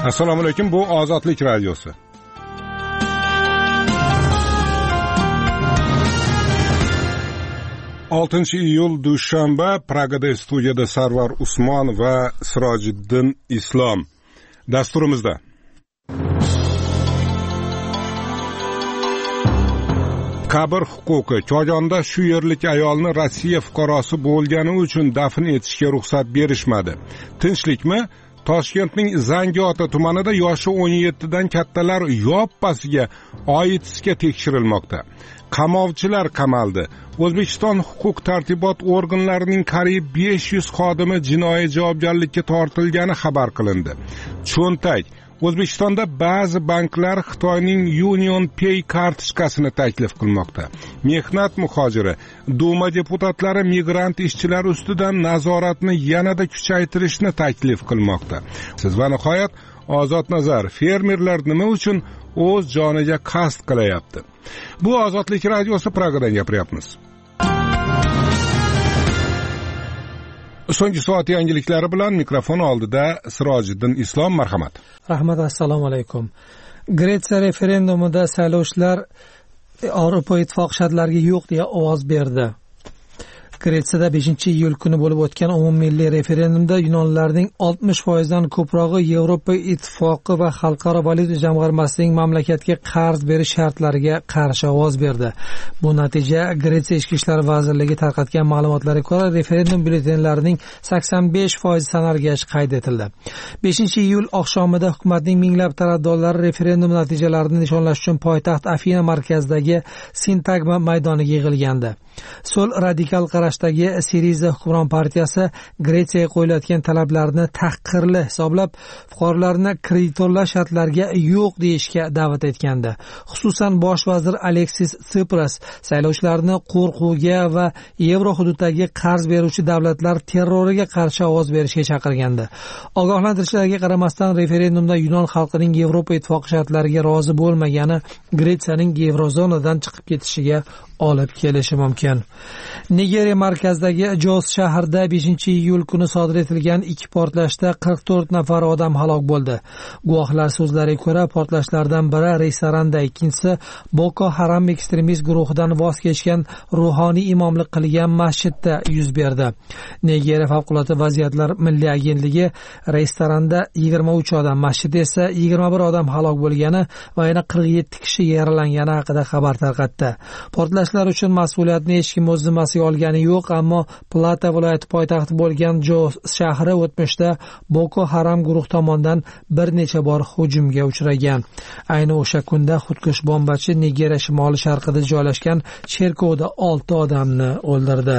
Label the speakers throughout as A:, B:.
A: Assalomu alaykum, bu Ozodlik radiosi. iyul dushanba, Pragada studiyada Sarvar Usmon va Sirojiddin Islom. Dasturimizda qabr huquqi. Chogonda shu yerlik ayolni Rossiya fuqarosi bo'lgani uchun dafn etishga ruxsat berishmadi. Tinchlikmi? Toshkentning Zangiota tumanida yoshi 17 dan kattalar yoppasiga oitsiga tekshirilmoqda. Qamovchilar qamaldi. O'zbekiston huquq tartibot organlarining qariyb 500 xodimi jinoiy javobgarlikka tortilgani xabar qilindi. Cho'ntak. O'zbekistonda ba'zi banklar Xitoyning Union Pay kartochkasini taklif qilmoqda. Mehnat muhojiri. Duma deputatlari migrant ishchilar ustidan nazoratni yanada kuchaytirishni taklif qilmoqda. Siz va nihoyat Ozod nazar, fermerlar nima uchun o'z joniga qasd qilyapti? Bu Ozodlik radiosi, Pragadan gapiryapmiz. So'nggi soat yangiliklari bilan mikrofon oldida Sirojiddin Islom, marhamat.
B: Rahmat, assalomu alaykum. Gretsiya referendumida saylovchilar Yevropa Ittifoqi shartlariga yo'q deya ovoz berdi. Gretsiyada 5-iyul kuni bo'lib o'tgan umummilliy referendumda yunonlarning 60% dan ko'prog'i Yevropa Ittifoqi va Xalqaro valyuta jamg'armasining mamlakatga qarz berish shartlariga qarshi ovoz berdi. Bu natija Gretsiya Ichki ishlar vazirligi tarqatgan ma'lumotlarga ko'ra referendum byulletenlarining 85% sanalgach qayd etildi. 5-iyul oqshomida hukumatning minglab tarafdorlari referendum natijalarini nishonlash uchun poytaxt Afina markazidagi Sintagma maydoniga yig'ilgandi. So'l radikal qarashdagi Siriza hukmron partiyasi Gretsiyaga qo'yilayotgan talablarni tahqirli hisoblab, fuqarolarni kreditorlar shartlariga yo'q deyishga da'vat etgandi. Xususan bosh vazir Aleksis Tsipras saylovchilarni qo'rquvga va yevro hududdagi qarz beruvchi davlatlar terroriga qarshi ovoz berishga chaqirgandi. Ogohlantirishlarga qaramasdan referendumda Yunon xalqining Yevropa Ittifoqi shartlariga rozi bo'lmagani Gretsiyaning yevrozonadan chiqib ketishiga olib kelishi mumkin. Nigeriya markazidagi Jos shahrida 5-iyul kuni sodir etilgan ikki portlashda 44 nafar odam halok bo'ldi. Guvohlar so'zlariga ko'ra, portlashlardan biri restoranda, ikkinchisi Boko Haram ekstremist guruhidan voz kechgan ruhoniy imomlik qilgan masjidda yuz berdi. Nigeriya favqulodda vaziyatlar milliy agentligi restoranda 23 odam, masjidda esa 21 odam halok bo'lgani va yana 47 kishi yaralangani haqida xabar tarqatdi. Portlashlar uchun mas'uliyatni hech kim o'z zimmasiga olgani yo'q, ammo Plata viloyati poytaxti bo'lgan Jos shahri o'tmishda Boko Haram guruh tomonidan bir necha bor hujumga uchragan. Ayni o'sha kunda xudkush bombachi Nigeriya shimoli sharqida joylashgan cherkovda 6 odamni o'ldirdi.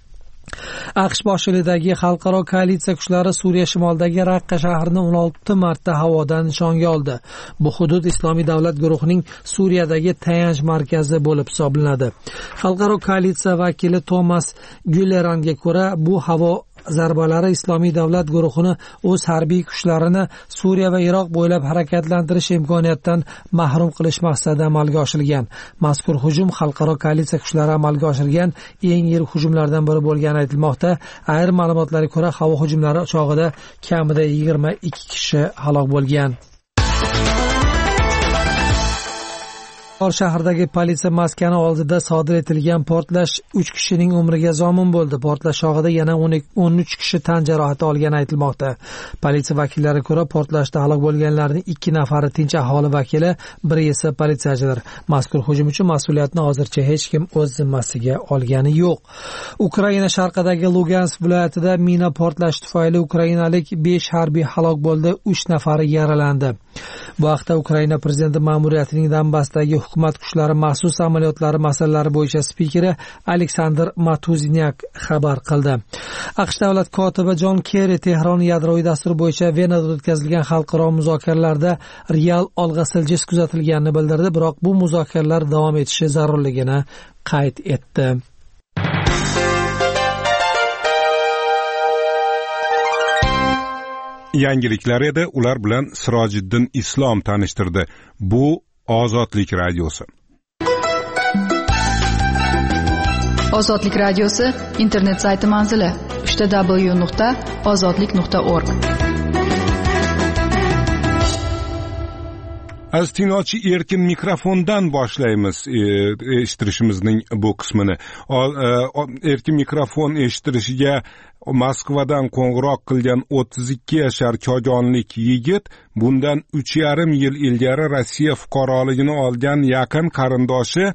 B: AQSh boshchiligidagi xalqaro koalitsiya kuchlari Suriya shimolidagi Raqqa shahrini 16 marta havodan nishonga oldi. Bu hudud Islomiy davlat guruhining Suriyadagi tayanch markazi bo'lib hisoblanadi. Xalqaro koalitsiya vakili Tomas Gülleranga ko'ra, bu havo zarbalari Islomiy davlat guruhini o'z harbiy kuchlarini Suriya va Iroq bo'ylab harakatlantirish imkoniyatidan mahrum qilish maqsadida amalga oshirilgan. Mazkur hujum xalqaro koalitsiya kuchlari amalga oshirgan eng yirik hujumlardan biri bo'lgani aytilmoqda. Ayrim ma'lumotlarga ko'ra, havo hujumlari chog'ida kamida 22 kishi halok bo'lgan. Shahardagi politsiya maskani oldida sodir etilgan portlash 3 kishining umriga zomin bo'ldi. Portlash chog'ida yana 13 kishi tan jarohati olgani aytilmoqda. Politsiya vakillariga ko'ra, portlashda halok bo'lganlarning 2 nafari tinch aholi vakili, biri esa politsiyachidir. Mazkur hujum uchun mas'uliyatni hozircha hech kim o'z zimmasiga olgani yo'q. Ukraina sharqidagi Lugansk viloyatida mina portlashi tufayli ukrainalik 5 harbiy halok bo'ldi, 3 nafari yaralandi. Bu haqda Ukraina prezidenti ma'muriyatining Donbassdagi hukumat kuchlari maxsus amaliyotlari masalalari bo'yicha spikeri Aleksandr Matuzniak xabar qildi. AQSh davlat kotibi Jon Kerri Tehron yadroviy dasturi bo'yicha Venada o'tkazilgan xalqaro muzokaralarda real olg'a siljish kuzatilganini bildirdi, biroq bu muzokaralar davom etishi zarurligini qayd etdi.
A: Yangiliklar edi, ular bilan Sirojiddin Islom tanishtirdi. Bu Ozodlik radiosi.
C: Ozodlik radiosi internet sayti manzili www.ozodlik.org.
A: Aziz tinglovchi, erkin mikrofondan boshlaymiz eshittirishimizning bu qismini. Erkin mikrofon eshittirishiga Moskvadan qo'ng'iroq qilgan 32 yashar chojonlik yigit bundan 3,5 yil ilgari Rossiya fuqaroligini olgan yaqin qarindoshi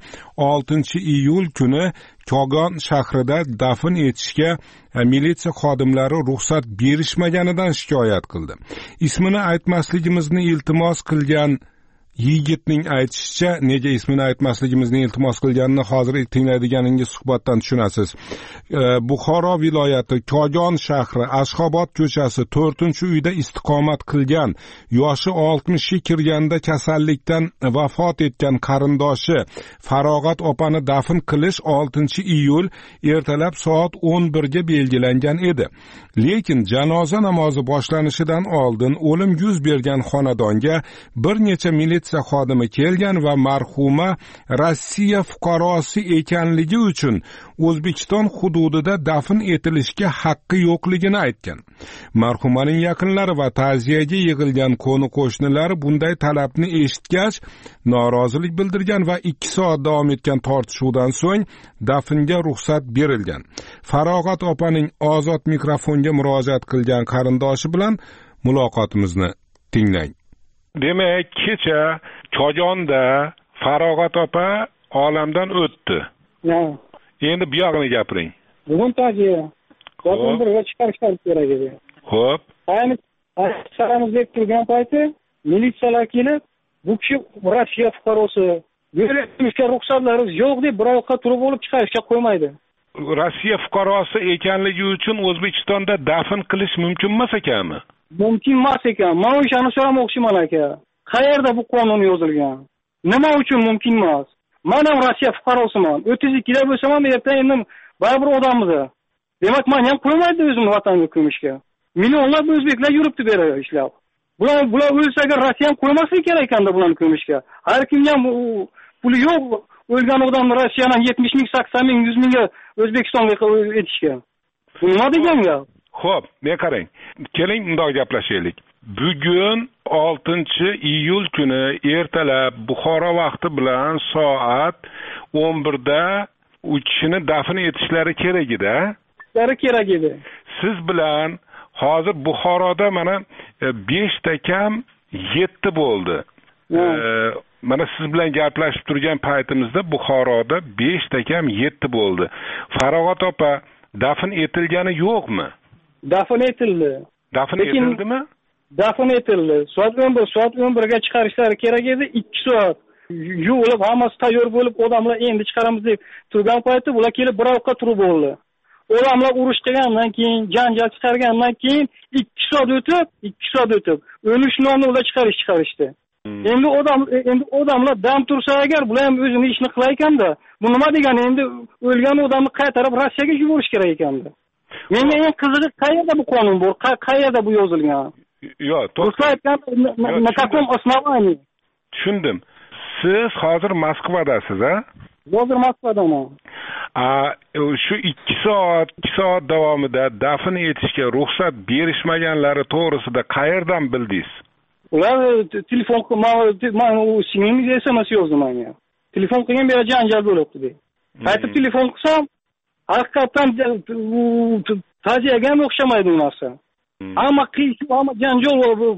A: 6-iyul kuni Kogon shahrida dafn etishga militsiya xodimlari ruxsat berishmaganidan shikoyat qildi. Ismini aytmasligimizni iltimos qilgan yigitning aytishicha, nega ismini aytmasligimizni iltimos qilganini hozir tinglaydiganingiz suhbatdan tushunasiz. Buxoro viloyati Kogon shahri Ashxobod ko'chasi 4-uyda istiqomat qilgan, yoshi 60 ga kirganda kasallikdan vafot etgan qarindoshi Farog'at opani dafn qilish 6-iyul ertalab soat 11 ga belgilangan edi. Lekin janoza namozi boshlanishidan oldin o'lim yuz bergan xonadonga bir necha militsiya xodimi kelgan va marhuma Rossiya fuqarosi ekanligi uchun O'zbekiston hududida dafn etilishga haqqi yo'qligini aytgan. Marhumaning yaqinlari va ta'ziyaga yig'ilgan qo'ni-qo'shnilari bunday talabni eshitgach norozilik bildirgan va 2 soat davom etgan tortishuvdan so'ng dafnga ruxsat berilgan. Farog'at opaning ozod mikrofonga murojaat qilgan qarindoshi bilan muloqotimizni tinglang. Demak, kecha Kogonda Farog'at opa olamdan o'tdi. Endi bu yog'ini gapiring.
D: Bugun ta'ziya. Soat 11ga chiqarishlar kerak edi.
A: Xo'p.
D: Aytamiz deb turgan payti militsiyalar kelib, bu kishi Rossiya fuqarosi, berishga ruxsatlaringiz yo'q deb bir oyoqqa turib olib chiqarishga qo'ymaydi.
A: Rossiya fuqarosi ekanligi uchun O'zbekistonda dafn qilish mumkin emas ekanmi?
D: Mumkin emas ekan. Men o'shani so'ramoqchiman aka. Qayerda bu qonun yozilgan? Nima uchun mumkin emas? Men ham Rossiya fuqarosiman. 32da bo'lsam ham ertaga endi baribir odammiz. Demak, men ham qo'ymaydi o'zimni vatanimga ko'mishga. Millionlab o'zbeklar yuribdi bu yerda ishlab. Bular o'lsaga Rossiya ham qo'ymasligi kerak ekanda bularni ko'mishga. Har kimga puli yo'q o'lgan odamni Rossiyadan 70 ming, 80 ming, 100 mingga O'zbekistonga etishga. Bu nima degan gap?
A: Xo'p, men qarang. Keling bundoq gaplashaylik. Bugun 6-iyul kuni ertalab Buxoro vaqti bilan soat 11da u kishini dafn etishlari kerak edi.
D: Kerak edi.
A: Siz bilan hozir Buxoroda mana 5 ta kam 7 bo'ldi. Mana siz bilan gaplashib turgan paytimizda Buxoroda 5 ta kam 7 bo'ldi. Farog'at opa dafn etilgani yo'qmi?
D: Dafn etildi.
A: Dafn etildimi?
D: Dafn etildi. Soat 11ga chiqarishlari kerak edi. 2 soat yuvilib, hammasi tayyor bo'lib, odamlar endi chiqaramiz deb turgan paytda ular kelib bir oyoqqa turib oldi. Odamlar urush qilgandan keyin, janjal chiqargandan keyin 2 soat o'tib, o'lishni ular chiqarishdi. Endi odamlar dam tursa agar, bular ham o'zini ishni qilar ekanda, bu nima degani? Endi o'lgan odamni qaytarib Rossiyaga yuborish kerak ekanda. Menga eng qizig'i qayerda bu qonun bor? Qayerda bu yozilgan?
A: Yo'q, to'g'ri.
D: Na каком основании?
A: Tushundim. Siz hozir Moskvadasiz, a?
D: Hozir Moskvadaman.
A: Shu 2 soat davomida dafn etishga ruxsat berishmaganlari to'g'risida qayerdan bildingiz?
D: Ular telefon qilgan, u singlimga SMS yozdi menga. Telefon qilgan beri janjal bo'libdi deb. Qaytib telefon qilsam, haqiqatan ta'ziyaga ham o'xshamaydi u narsa. Ammo hamma janjal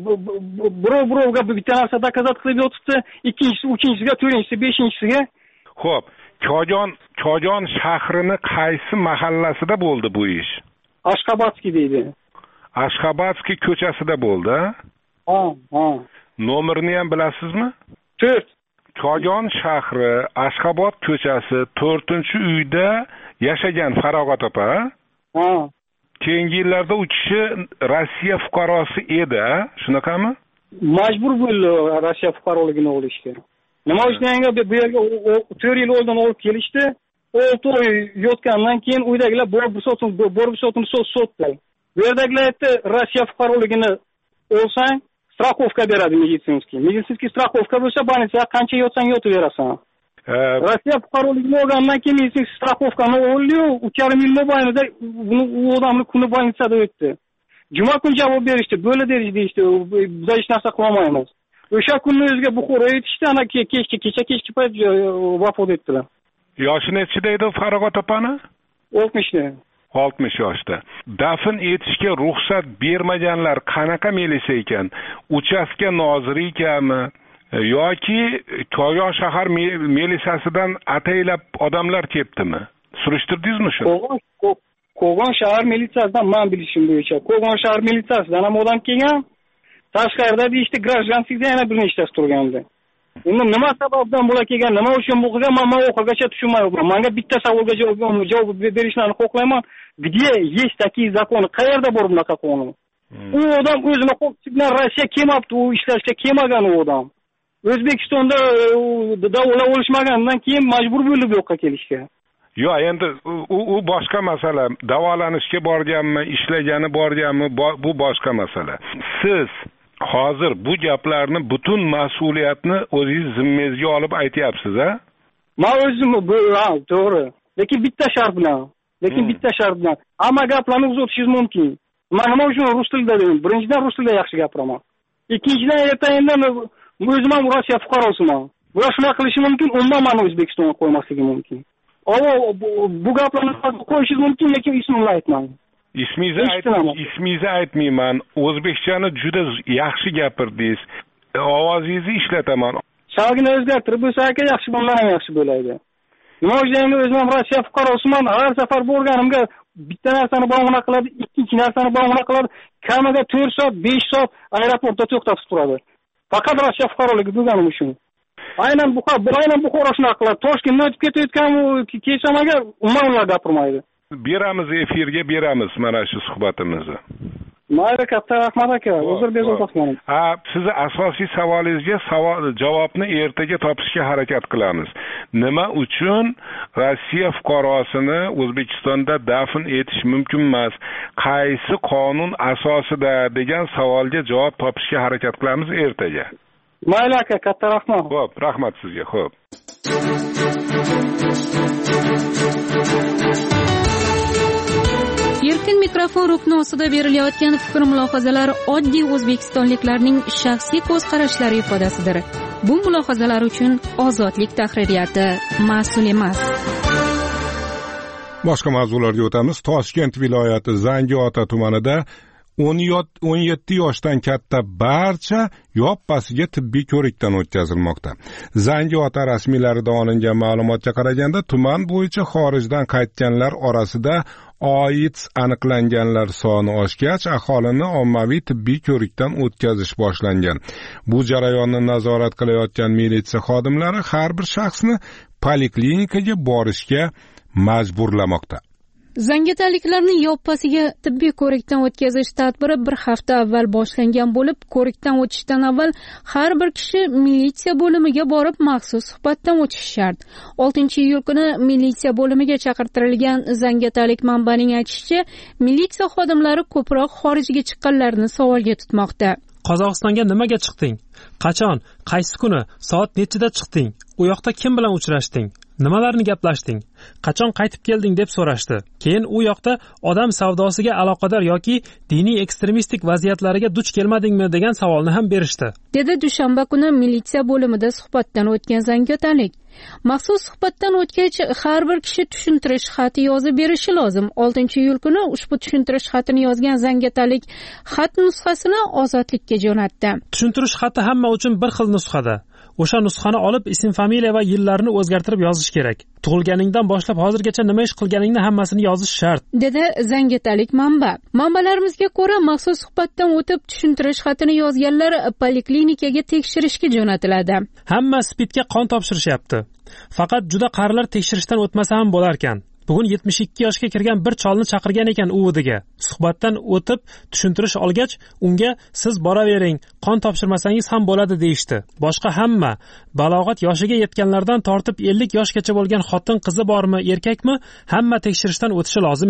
D: birovga bitta narsa dokazat qilib yotibdi, ikkinchisi, uchinchisiga, to'rtinchisi, beshinchisiga.
A: Xo'p, Kogon shahrining qaysi mahallasida bo'ldi bu ish?
D: Ashxobodskiy deydi.
A: Ashxobodskiy ko'chasida bo'ldi.
D: Ha.
A: Nomerini ham bilasizmi?
D: 4.
A: Kogon shahri, Ashxobod ko'chasi 4-uyda yashagan Farog'at opa.
D: Ha.
A: Keyingi yillarda u kishi Rossiya fuqarosi edi, shunaqami?
D: Majbur bo'ldi Rossiya fuqaroligini olishga. Nima uchun bu yerga 4 yil oldin olib kelishdi? 6 oy yotgandan keyin uydagilar borib sotini sotdi. Bu yerdagilar aytdi, Rossiya fuqaroligini olsang, страховка beradi meditsinskiy. Meditsinskiy страховка bo'lsa, больницada qancha yotsang yotaverasan. Rossiya fuqaroligini olgandan keyin meditsinskiy страховкani oldi-yu, 3,5 yil mobaynida u odamni kuni больницada o'tdi. Juma kuni javob berishdi, bo'ldi deyishdi, biz hech narsa qilmaymiz. O'sha kunni o'ziga buxoro yetishdi, ana kechki payt vafot etdilar.
A: Yoshi nechida edi Farog'at opani?
D: 60
A: yoshda. Dafn etishga ruxsat bermaganlar qanaqa milisa ekan? Uchastka noziri ekanmi? Yoki Kogon shahar milisasidan ataylab odamlar ketdimi? Surishtirdingizmi shuni?
D: Kogon shahar militsiyasidan men bilishim bo'yicha. Kogon shahar militsiyasidan ham odam kelgan. Tashqarida deyishdi, grajdansikda yana bir nechtasi turgandi. Endi nima sababdan bular kelgan, nima uchun bu qilgan, men oxirigacha tushunmayapman. Menga bitta savolga javob berishlarni xohlayman. Где есть такие законы? Qayerda bor bunaqa qonun? U odam o'zini qo'lchi bilan Rossiya kelmabdi, u ishlashga kelmagan u odam. O'zbekistonda davola olishmagandan keyin majbur bo'lib bu yoqqa kelishga.
A: Yo'q, endi u boshqa masala. Davolanishga borganmi, ishlagani borganmi, bu boshqa masala. Siz hozir bu gaplarni butun mas'uliyatni o'zingiz zimmangizga olib aytyapsiz, a?
D: Men o'zim to'g'ri. Lekin bitta shart bilan. Hamma gaplarni uzatishingiz mumkin. Men nima uchun rus tilida dedim? Birinchidan rus tilida yaxshi gapiraman. Ikkinchidan ertaga o'zim ham Rossiya fuqarosiman. Bular shuna qilishi mumkin, umuman meni O'zbekistonga qo'ymasligi mumkin. Bu gaplarni qo'yishingiz mumkin, lekin ismimni aytmang.
A: Ismingizni aytmayman. O'zbekchani juda yaxshi gapirdingiz. Ovozingizni ishlataman.
D: Salgina o'zgartirib bo'lsa aka yaxshi bo'lsa ham yaxshi bo'ladi. Nima uchun o'zim ham Rossiya fuqarosiman, har safar borganimga bitta narsani bahona qiladi, ikkinchi narsani bahona qiladi. Kamiga 4 soat, 5 soat aeroportda to'xtatib turadi. Faqat Rossiya fuqaroligi bo'lganim uchun. Aynan Buxoro shunaqa qiladi. Toshkentdan o'tib ketayotgan kelsam agar umuman ular gapirmaydi.
A: Beramiz, efirga beramiz mana shu suhbatimizni.
D: Mayli, katta rahmat aka. Uzr bezovtaman.
A: Sizni asosiy savolingizga javobni ertaga topishga harakat qilamiz. Nima uchun Rossiya fuqarosini O'zbekistonda dafn etish mumkin emas? Qaysi qonun asosida degan savolga javob topishga harakat qilamiz ertaga.
D: Mayli aka, katta rahmat.
A: Xo'p, rahmat sizga. Xo'p.
E: Erkin mikrofon rukni ostida berilayotgan fikr-mulohazalar oddiy o'zbekistonliklarning shaxsiy ko'z qarashlari ifodasidir. Bu mulohazalar uchun Ozodlik tahririyati mas'ul emas.
A: Boshqa mavzularga o'tamiz. Toshkent viloyati Zangiota tumanida 17 yoshdan katta barcha yoppasiga tibbiy ko'rikdan o'tkazilmoqda. Zangiota rasmiylaridan olingan ma'lumotga qaraganda, tuman bo'yicha xorijdan qaytganlar orasida AIDS aniqlanganlar soni oshgach, aholini ommaviy tibbiy ko'rikdan o'tkazish boshlangan. Bu jarayonni nazorat qilayotgan militsiya xodimlari har bir shaxsni poliklinikaga borishga majburlamoqda.
E: Zangiotliklarni yoppasiga tibbiy ko'rikdan o'tkazish tadbiri bir hafta avval boshlangan bo'lib, ko'rikdan o'tishdan avval har bir kishi militsiya bo'limiga borib maxsus suhbatdan o'tishi shart. 6-iyul kuni militsiya bo'limiga chaqirtirilgan zangiotalik manbaning aytishicha, militsiya xodimlari ko'proq xorijga chiqqanlarni savolga tutmoqda.
B: Qozog'istonga nimaga chiqding? Qachon? Qaysi kuni? Soat nechida chiqding? U yoqda kim bilan uchrashding? Nimalarni gaplashding? Qachon qaytib kelding deb so'rashdi. Keyin u yoqda odam savdosiga aloqador yoki diniy ekstremistik vaziyatlariga duch kelmadingmi degan savolni ham berishdi.
E: Dedi dushanba kuni militsiya bo'limida suhbatdan o'tgan zangiotalik. Maxsus suhbatdan o'tgach, har bir kishi tushuntirish xati yozib berishi lozim. 6-iyul kuni ushbu tushuntirish xatini yozgan zangiotalik xat nusxasini Ozodlikka jo'natdi.
B: Tushuntirish xati hamma uchun bir xil nusxada. O'sha nusxani olib ism, familiya va yillarni o'zgartirib yozish kerak. Tug'ilganingdan boshlab hozirgacha nima ish qilganingni hammasini yozish shart,
E: dedi zangiotalik manba. Manbalarimizga ko'ra, maxsus suhbatdan o'tib tushuntirish xatini yozganlar poliklinikaga tekshirishga jo'natiladi.
B: Hamma spidga qon topshirishyapti. Faqat juda qarilar tekshirishdan o'tmasa ham bo'lar ekan. Bugun 72 yoshga kirgan bir cholni chaqirgan ekan uvidiga. Suhbatdan o'tib tushuntirish olgach, unga siz boravering, qon topshirmasangiz ham bo'ladi deyishdi. Boshqa hamma balog'at yoshiga yetganlardan tortib 50 yoshgacha bo'lgan xotin qizi bormi, erkakmi, hamma tekshirishdan o'tishi lozim ekan.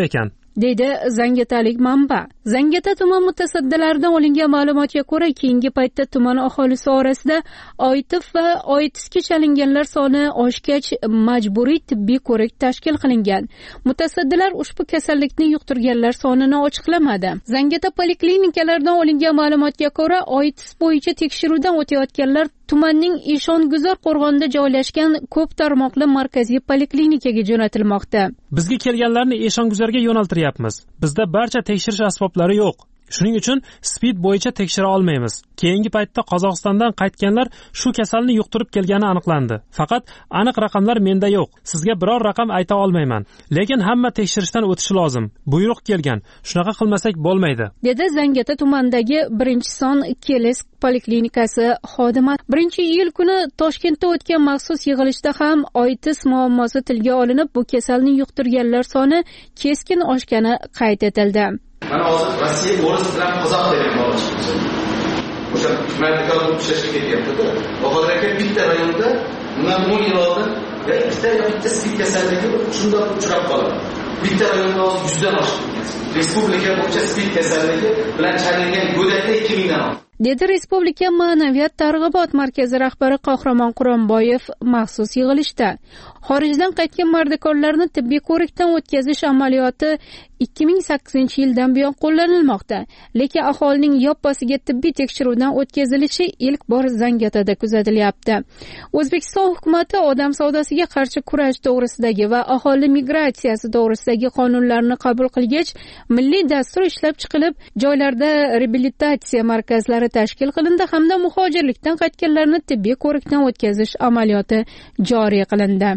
E: deydi zangiotalik manba. Zangiota tuman mutasaddilaridan olingan ma'lumotga ko'ra, keyingi paytda tuman aholisi orasida oitif va oitisga chalinganlar soni oshgach majburiy tibbiy ko'rik tashkil qilingan. Mutasaddilar ushbu kasallikni yuqtirganlar sonini ochiqlamadi. Zangiota polikliniklardan olingan ma'lumotga ko'ra, oitis bo'yicha tekshiruvdan o'tayotganlar tumanning Eshonguzor qo'rg'onida joylashgan ko'p tarmoqli markaziy poliklinikaga jo'natilmoqda.
F: Bizga kelganlarni Eshonguzorga yo'naltiryapmiz. Bizda barcha tekshirish asboblari yo'q. Shuning uchun SPID bo'yicha tekshira olmaymiz. Keyingi paytda Qozog'istondan qaytganlar shu kasalni yuqtirib kelgani aniqlandi. Faqat aniq raqamlar menda yo'q. Sizga biror raqam ayta olmayman. Lekin hamma tekshirishdan o'tishi lozim. Buyruq kelgan. Shunaqa qilmasak bo'lmaydi,
E: dedi Zangiota tumanidagi 1-son Keles poliklinikasi xodimi. 1-iyul kuni Toshkentda o'tgan maxsus yig'ilishda ham oitis muammosi tilga olinib, bu kasalni yuqtirganlar soni keskin oshgani qayd etildi.
G: Mana hozir Rossiya o'ris bilan qozoq degan bola chiqdi. O'sha tumanliklar ishlashga ketyapti-da. Hozir aka bitta rayonda bundan 10 yil oldin bitta spid kasalligi shundoq uchrab qoladi. Bitta rayonda hozir 100 dan oshdi. Respublika bo'yicha spid kasalligi bilan chalingan go'dakda 2000 dan oshdi,
E: dedi Respublika ma'naviyat targ'ibot markazi rahbari Qahramon Quronboyev maxsus yig'ilishda. Xorijdan qaytgan mardikorlarni tibbiy ko'rikdan o'tkazish amaliyoti 2008-yildan buyon qo'llanilmoqda, lekin aholining yoppasiga tibbiy tekshiruvdan o'tkazilishi ilk bor Zangiotada kuzatilyapti. O'zbekiston hukumatı odam savdosiga qarshi kurash to'g'risidagi va aholi migratsiyasi to'g'risidagi qonunlarni qabul qilgach, milliy dastur ishlab chiqilib, joylarda reabilitatsiya markazlari tashkil qilindi hamda muhojirlikdan qaytganlarni tibbiy ko'rikdan o'tkazish amaliyoti joriy qilindi.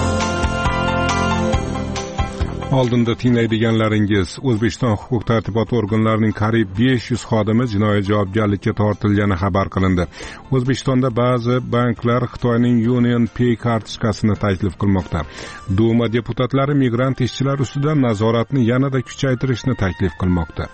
A: Oldinda tinglaydiganlaringiz, O'zbekiston huquq-tartibot organlarining qariyb 500 xodimi jinoiy javobgarlikka tortilgani xabar qilindi. O'zbekistonda ba'zi banklar Xitoyning Union Pay kartochkasini taklif qilmoqda. Duma deputatlari migrant ishchilar ustidan nazoratni yanada kuchaytirishni taklif qilmoqda.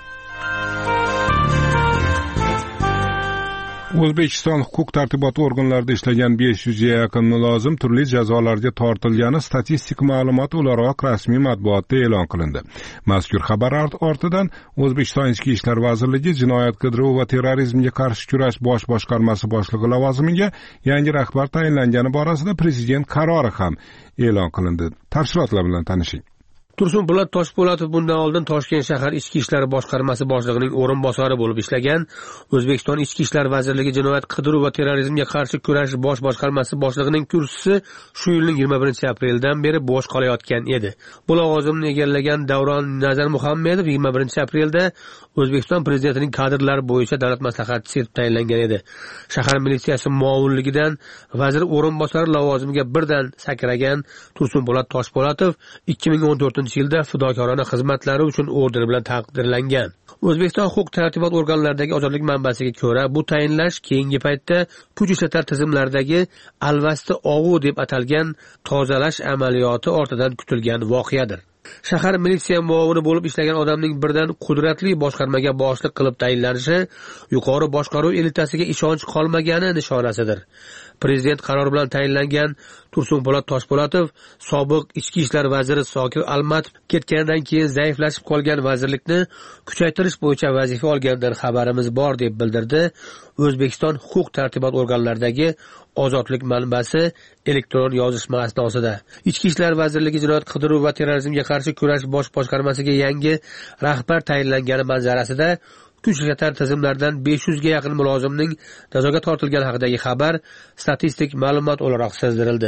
A: O'zbekiston huquq-tartibot organlarida ishlagan 500 ga yaqin mulozim turli jazolarga tortilgani statistik ma'lumot o'laroq rasmiy matbuotda e'lon qilindi. Mazkur xabar ortidan O'zbekiston Ichki ishlar vazirligi Jinoyat qidiruv va terrorizmga qarshi kurash bosh boshqarmasi boshlig'i lavozimiga yangi rahbar tayinlangani borasida prezident qarori ham e'lon qilindi. Tafsilotlar bilan tanishing.
H: Tursunpo'lat Toshpo'latov bundan oldin Toshkent shahar Ichki ishlar boshqarmasi boshlig'ining o'rinbosari bo'lib ishlagan. O'zbekiston Ichki ishlar vazirligi Jinoyat qidiruv va terrorizmga qarshi kurash bosh boshqarmasi boshlig'ining kursisi shu yilning 21-apreldan beri bo'sh qolayotgan edi. Bu lavozimni egallagan Davron Nazarmuhammedov 21-aprelda O'zbekiston prezidentining kadrlar bo'yicha davlat maslahatchisi etib tayinlangan edi. Shahar militsiyasi muovinligidan vazir o'rinbosari lavozimiga birdan sakragan Tursunpo'lat Toshpo'latov 2014-yilda fidokorona xizmatlari uchun orden bilan taqdirlangan. O'zbekiston huquq-tartibot organlaridagi ozodlik manbasiga ko'ra, bu tayinlash keyingi paytda kuch ishlatar tizimlaridagi alvasti og'u deb atalgan tozalash amaliyoti ortidan kutilgan voqeadir. Shahar militsiya muovini bo'lib ishlagan odamning birdan qudratli boshqarmaga boshliq qilib tayinlanishi yuqori boshqaruv elitasiga ishonch qolmagani nishonasidir. Prezident qarori bilan tayinlangan Tursunpo'lat Toshpo'latov sobiq ichki ishlar vaziri Zokir Almatov ketganidan keyin zaiflashib qolgan vazirlikni kuchaytirish bo'yicha vazifa olganidan xabarimiz bor deb bildirdi O'zbekiston huquq-tartibot organlaridagi ozodlik manbasi elektron yozishma asnosida. Ichki ishlar vazirligi Jinoyat qidiruv va terrorizmga qarshi kurash bosh boshqarmasiga yangi rahbar tayinlangani manzarasida kuch ishlatar tizimlardan 500 ga yaqin mulozimning jazoga tortilgani haqidagi xabar statistik ma'lumot o'laroq sezdirildi.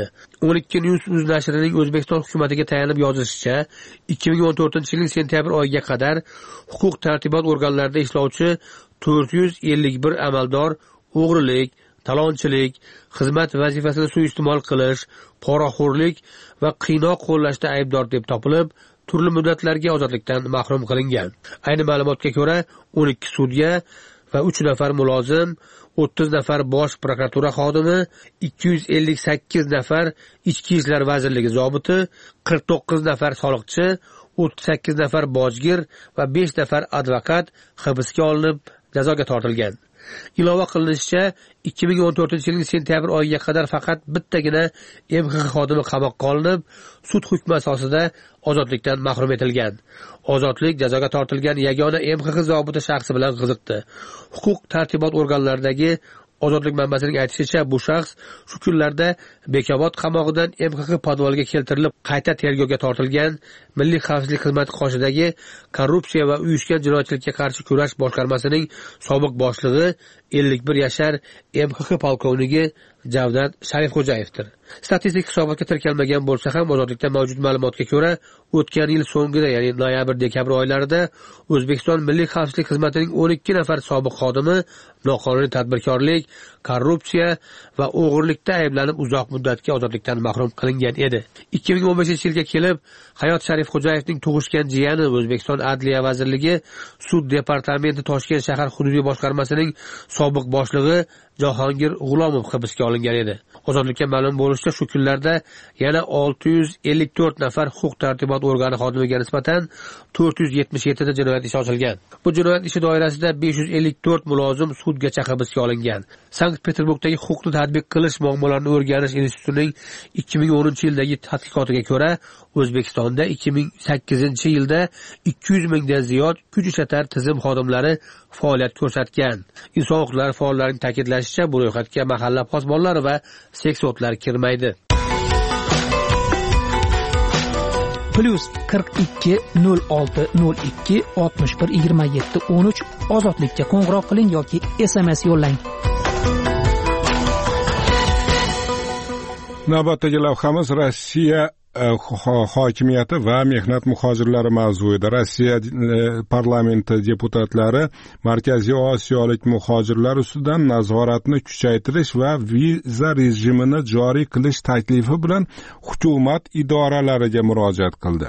H: 12news nashrining O'zbekiston hukumatiga tayanib yozishicha, 2014-yilning sentyabr oyiga qadar huquq-tartibot organlarida ishlovchi 451 amaldor o'g'rilik, talonchilik, xizmat vazifasini suiiste'mol qilish, poraxo'rlik va qiynoq qo'llashda aybdor deb topilib, turli muddatlarga ozodlikdan mahrum qilingan. Ayni ma'lumotga ko'ra, 12 sudya va 3 nafar mulozim, 30 nafar bosh prokuratura xodimi, 258 nafar ichki ishlar vazirligi zobiti, 49 nafar soliqchi, 38 nafar bojgir va 5 nafar advokat hibsga olinib jazoga tortilgan. Ilova qilinishicha, 2014-yilning sentyabr oyiga qadar faqat bittagina MXX xodimi qamoqqa olinib, sud hukmi asosida ozodlikdan mahrum etilgan. Ozodlik jazoga tortilgan yagona MXX zobiti shaxsi bilan qiziqdi. Huquq tartibot organlaridagi ozodlik manbasining aytishicha, bu shaxs shu kunlarda Bekobod qamog'idan MXX podvaliga keltirilib, qayta tergovga tortilgan. Milliy xavfsizlik xizmati qoshidagi korrupsiya va uyushgan jinoyatchilikka qarshi kurash boshqarmasining sobiq boshlig'i 51 yashar MXX polkovnigi Javdat Sharifxo'jayevdir. Statistik hisobotga kiritilmagan bo'lsa ham, ozodlikda mavjud ma'lumotga ko'ra, o'tgan yil so'ngida, ya'ni noyabr-dekabr oylarida O'zbekiston Milliy xavfsizlik xizmatining 12 nafar sobiq xodimi noqonuniy tadbirkorlik, korrupsiya va o'g'irlikda ayblanib uzoq muddatga ozodlikdan mahrum qilingan edi. 2015-yilga kelib, Hayot Sharifxo'jayevning tug'ishgan jiyani O'zbekiston Adliya vazirligi Sud departamenti Toshkent shahar hududiy boshqarmasining sobiq boshlig'i Jahongir G'ulomov hibsga olingan edi. Ozodlikka ma'lum bo'lishicha, shu kunlarda yana 654 nafar huquq tartibot organi xodimiga nisbatan 477 ta jinoyat ishi ochilgan. Bu jinoyat ishi doirasida 554 mulozim sudgacha hibsga olingan. Sankt-Peterburgdagi huquqni tatbiq qilish muammolarini o'rganish institutining 2010-yildagi tadqiqotiga ko'ra, O'zbekistonda 2008-yilda 200 mingdan ziyod kuch ishlatar tizim xodimlari faoliyat ko'rsatgan. Inson huquqlari faollarining ta'kidlashicha, bu ro'yxatga mahalla posbonlari va seksotlar kirmaydi.
I: +42 06 02 61 27 13 ozodlikka qo'ng'iroq qiling yoki SMS yo'llang.
A: Navbatdagi lavhamiz Rossiya hokimiyati va mehnat muhojirlari mavzuida. Rossiya parlamenti deputatlari Markaziy Osiyolik muhojirlar ustidan nazoratni kuchaytirish va viza rejimini joriy qilish taklifi bilan hukumat idoralariga murojaat qildi.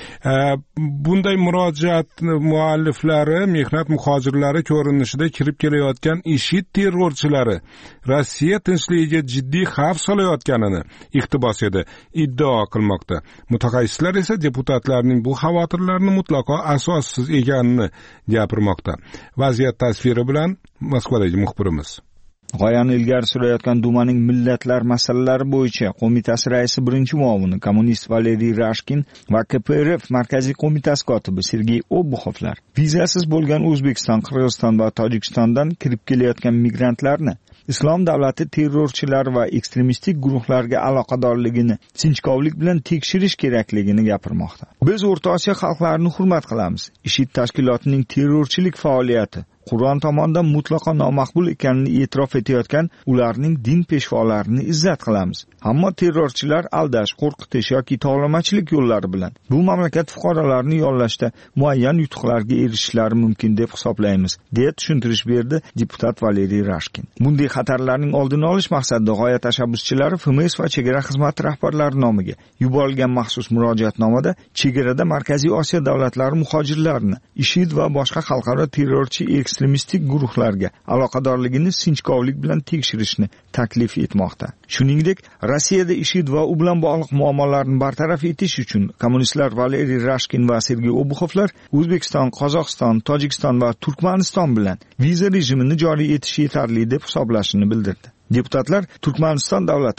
A: Bunday murojaat mualliflari mehnat muhojirlari ko'rinishida kirib kelayotgan IShID terrorchilari Rossiya tinchligiga jiddiy xavf solayotganini iqtibos edi iddao qilmoqda. Mutaxassislar esa deputatlarning bu xavotirlarini mutlaqo asossiz ekanini gapirmoqda. Vaziyat tasviri bilan Moskvadagi muxbirimiz.
J: G'oyani ilgari surayotgan Dumaning millatlar masalalari bo'yicha qo'mitasi raisi birinchi muavini kommunist Valeriy Rashkin va KPRF markaziy qo'mitasi kotibi Sergey Obuxovlar vizasiz bo'lgan O'zbekiston, Qirg'iziston va Tojikistondan kirib kelayotgan migrantlarni Islom davlati terrorchilar va ekstremistik guruhlarga aloqadorligini sinchkovlik bilan tekshirish kerakligini gapirmoqda. Biz O'rta Osiyo xalqlarini hurmat qilamiz. IShID tashkilotining terrorchilik faoliyati Qur'on tomonidan mutlaqo nomaqbul ekanini e'tirof etayotgan ularning din peshvolarini izzat qilamiz. Ammo terrorchilar aldash, qo'rqitish yoki tovlamachilik yo'llari bilan bu mamlakat fuqarolarini yollashda muayyan yutuqlarga erishishlari mumkin deb hisoblaymiz, deya tushuntirish berdi deputat Valeriy Rashkin. Bunday xatarlarning oldini olish maqsadida g'oya tashabbuschilari FMS va chegara xizmati rahbarlari nomiga yuborilgan maxsus murojaatnomada chegarada Markaziy Osiyo davlatlari muhojirlarini IShID va boshqa xalqaro terrorchi ekstremistik guruhlarga aloqadorligini sinchkovlik bilan tekshirishni taklif etmoqda. Shuningdek, Rossiyada IShID va u bilan bog'liq muammolarni bartaraf etish uchun kommunistlar Valeriy Rashkin va Sergey Obuxovlar O'zbekiston, Qozog'iston, Tojikiston va Turkmaniston bilan viza rejimini joriy etish yetarli deb hisoblashini bildirdi. Deputatlar Turkmaniston davlati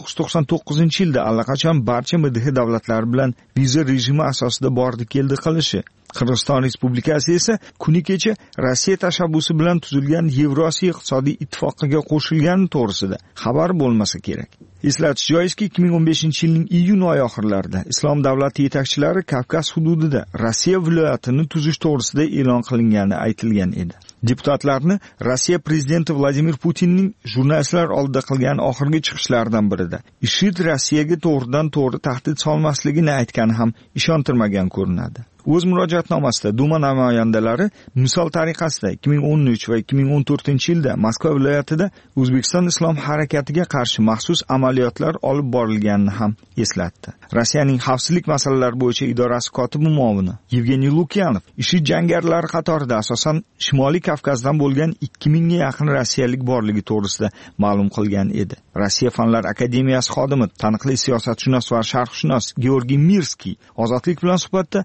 J: 1999-yilda allaqachon barcha MDH davlatlari bilan viza rejimi asosida bordi-keldi qilishi, Qirg'iziston Respublikasi esa kuni kecha Rossiya tashabbusi bilan tuzilgan Yevrosiyo iqtisodiy ittifoqiga qo'shilgani to'g'risida xabar bo'lmasa kerak. Eslatish joizki, 2015-yilning iyun oyi oxirlarida Islom davlati yetakchilari Kavkaz hududida Rossiya viloyatini tuzish to'g'risida e'lon qilingani aytilgan edi. Deputatlarni Rossiya prezidenti Vladimir Putinning jurnalistlar oldida qilgan oxirgi chiqishlaridan birida IShID Rossiyaga to'g'ridan-to'g'ri tahdid solmasligini aytgani ham ishontirmagan ko'rinadi. O'z murojaatnomasida Duma namoyandalari misol tariqasida 2013 va 2014-yilda Moskva viloyatida O'zbekiston islom harakatiga qarshi maxsus amaliyotlar olib borilganini ham eslatdi. Rossiyaning xavfsizlik masalalari bo'yicha idorasi kotibi muavini Yevgeniy Lukyanov IShID jangarilar qatorida asosan Shimoliy Kavkazdan bo'lgan 2000 ga yaqin rossiyalik borligi to'g'risida ma'lum qilgan edi. Rossiya Fanlar akademiyasi xodimi, taniqli siyosatshunos va sharqshunos Georgiy Mirskiy ozodlik bilan suhbatda Duma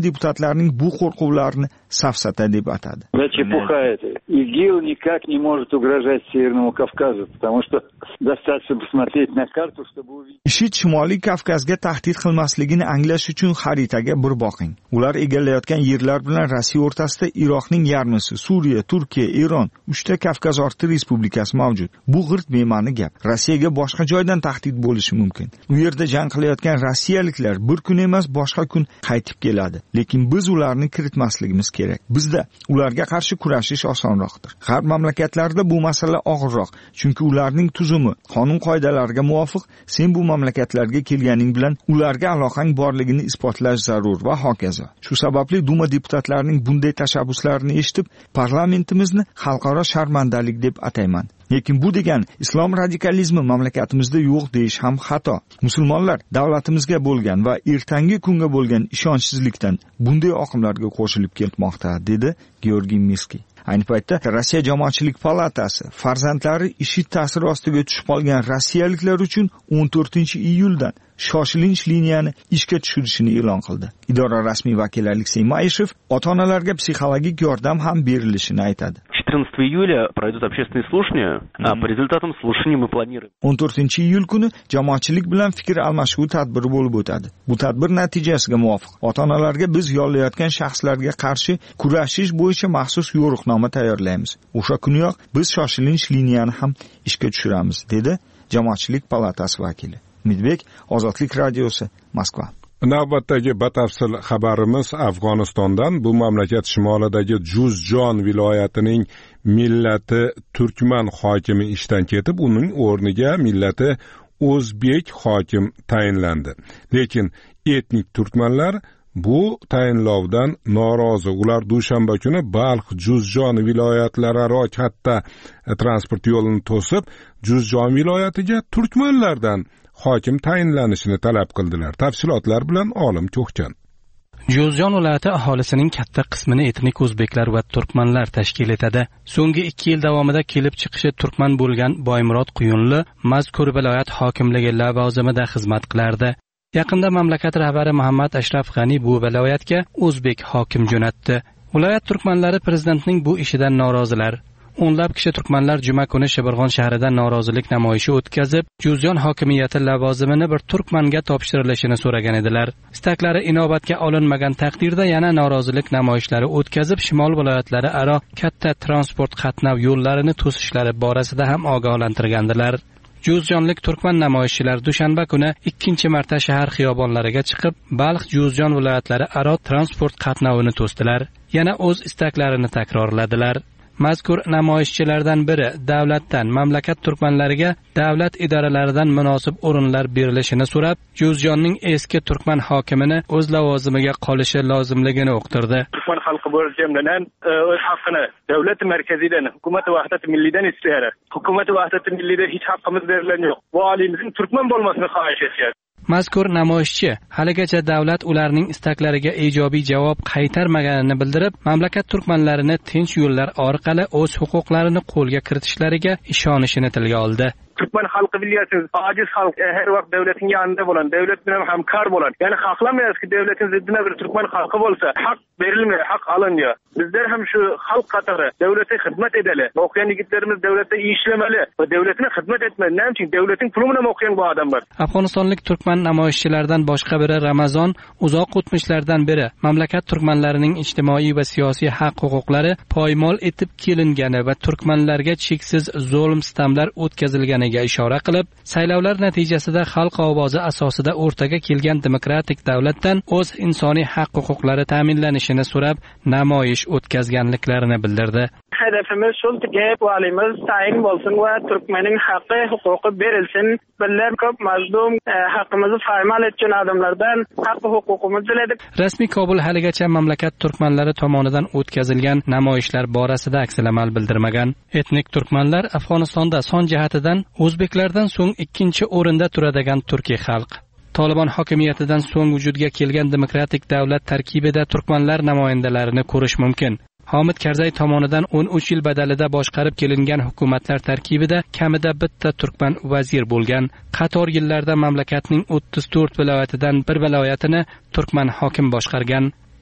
J: deputatlarining bu qo'rquvlarini safsata deb atadi.
K: Да чепуха это. ИГИЛ никак не может угрожать Северному Кавказу, потому что достаточно посмотреть на карту, чтобы увидеть.
J: IShID Shimoliy Kavkazga tahdid qilmasligini anglash uchun xaritaga bir boqing. Ular egallayotgan yerlar bilan Rossiya o'rtasida Iroqning yarmisi, Suriya, Turkiya, Eron, 3 ta Kavkaz orti respublikasi mavjud. Bu g'irt bema'ni gap. Rossiyaga boshqa joydan tahdid bo'lishi mumkin. U yerda jang qilayotgan rossiyaliklar bir kun emas, boshqa kun qaytib keladi. Lekin biz ularni kiritmasligimiz kerak. Bizda ularga qarshi kurashish osonroqdir. G'arb mamlakatlarida bu masala og'irroq, chunki ularning tuzumi, qonun qoidalariga muvofiq sen bu mamlakatlarga kelganing bilan ularga aloqang borligini isbotlash zarur va hokazo. Shu sababli Duma deputatlarining bunday tashabbuslarini eshitib, parlamentimizni xalqaro sharmandalik deb atayman. Lekin bu degan islom radikalizmi mamlakatimizda yo'q deyish ham xato. Musulmonlar davlatimizga bo'lgan va ertangi kunga bo'lgan ishonchsizlikdan bunday oqimlarga qo'shilib kelmoqda, dedi Georgiy Miski. Ayni paytda Rossiya Jamoatchilik palatasi farzandlari IShID ta'siri ostiga tushib qolgan rossiyaliklar uchun 14-iyuldan shoshilinch liniyani ishga tushirishini e'lon qildi. Idora rasmiy vakili Aleksey Mayshev ota-onalarga psixologik yordam ham berilishini aytadi.
L: 14 июля пройдут общественные слушания, а по результатам слушаний мы планируем.
J: 14-iyul kuni jamoatchilik bilan fikr almashuv tadbiri bo'lib o'tadi. Bu tadbir natijasiga muvofiq ota-onalarga biz yollayotgan shaxslarga qarshi kurashish bo'yicha maxsus yo'riqnoma tayyorlaymiz. O'sha kuniyoq biz shoshilinch liniyani ham ishga tushiramiz, dedi Jamoatchilik palatasi vakili. Midbek, Ozodlik radiosi, Moskva.
A: Navbatdagi batafsil xabarimiz Afg'onistondan. Bu mamlakat shimolidagi Juzjon viloyatining millati turkman hokimi ishdan ketib, uning o'rniga millati o'zbek hokim tayinlandi. Lekin etnik turkmanlar bu tayinlovdan norozi. Ular dushanba kuni Balx, Juzjon viloyatlararo katta transport yo'lini to'sib, Juzjon viloyatiga turkmanlardan hokim tayinlanishini talab qildilar. Tafsilotlar bilan Olim Ko'kchan.
M: Juzjon viloyati aholisining katta qismini etnik o'zbeklar va turkmanlar tashkil etadi. So'nggi 2 yil davomida kelib chiqishi turkman bo'lgan Boymurod Quyunli mazkur viloyat hokimligi lavozimida xizmat qilardi. Yaqinda mamlakat rahbari Muhammad Ashraf G'ani bu viloyatga o'zbek hokim jo'natdi. Viloyat turkmanlari prezidentning bu ishidan norozilar. O'nlab kishi turkmanlar juma kuni Shibirg'on shahrida norozilik namoyishi o'tkazib, Juzjon hokimiyati lavozimini bir turkmanga topshirilishini so'ragan edilar. Istaklari inobatga olinmagan taqdirda yana norozilik namoyishlari o'tkazib, shimol viloyatlari aro katta transport qatnov yo'llarini to'sishlari borasida ham ogohlantirgandilar. Juzjonlik turkman namoyishchilar dushanba kuni 2-marta shahar xiyobonlariga chiqib, Balx, Juzjon viloyatlari aro transport qatnovini to'sdilar. Yana o'z istaklarini takrorladilar. Mazkur namoyishchilardan biri davlatdan mamlakat turkmanlariga davlat idoralaridan munosib o'rinlar berilishini so'rab, Juzjonning eski turkman hokimini o'z lavozimiga qolishi lozimligini uqtirdi.
D: Turkman xalqi bo'lish jumladan o'z haqqini davlat markazidan, hukumat vahdat millidan istaydi. Hukumat vahdat millida hech haqqimiz berilgan yo'q. Bu olimizning turkman bo'lmasini xohish etyapti.
M: Mazkur namoyishchi haligacha davlat ularning istaklariga ijobiy javob qaytarmaganini bildirib, mamlakat turkmanlarini tinch yo'llar orqali o'z huquqlarini qo'lga kiritishlariga ishonishini tilga oldi.
D: Turkman xalqi biliyorsunuz, ojiz xalq, her vaqt davlatning yonida bo'ladi, davlat bilan hamkor bo'ladi. Ya'ni xohlamayapsizki davlatning ziddina bir turkman xalqi bo'lsa, haq berilmaydi, haq olinadi. Bizlar ham shu xalq qatori davlatga xizmat edali. O'qigan yigitlarimiz davlatda ishlamali va davlatga xizmat etmeli. Nima uchun davlatning puli bilan o'qigan bu odamlar?
M: Afg'onistonlik turkman namoyishchilaridan boshqa biri Ramazon uzoq o'tmishlardan beri mamlakat turkmanlarining ijtimoiy va siyosiy haq-huquqlari poymol etib kelingani va turkmanlarga cheksiz zulm-sitamlar o'tkazilganiga ishora qilib, saylovlar natijasida xalq ovozi asosida o'rtaga kelgan demokratik davlatdan o'z insoniy haq-huquqlari ta'minlanishini so'rab namoyish o'tkazganliklarini bildirdi.
D: Hedefimiz şultiki valimiz tayin bolsun ve Türkmenin hakkı, hukuku berilsin. Bizler köp mazlum hakkımızı faymal etken adamlardan hakkı hukukumuzu diledik.
M: Rasmiy Kobul haligacha mamlakat turkmanlari tomonidan o'tkazilgan namoyishlar borasida aksilamal bildirmagan. Etnik turkmanlar Afg'onistonda son jihatidan o'zbeklardan so'ng 2-o'rinda turadigan turkiy xalq. Taliban hokimiyatidan so'ng vujudga kelgan demokratik davlat tarkibida turkmanlar namoyandalarini ko'rish mumkin. Hamid Karzay tomonidan 13 yil badalida boshqarib kelingan hukumatlar tarkibida kamida bitta turkman vazir bo'lgan. Qator yillarda mamlakatning 34 viloyatidan bir viloyatini turkman hokim boshqargan.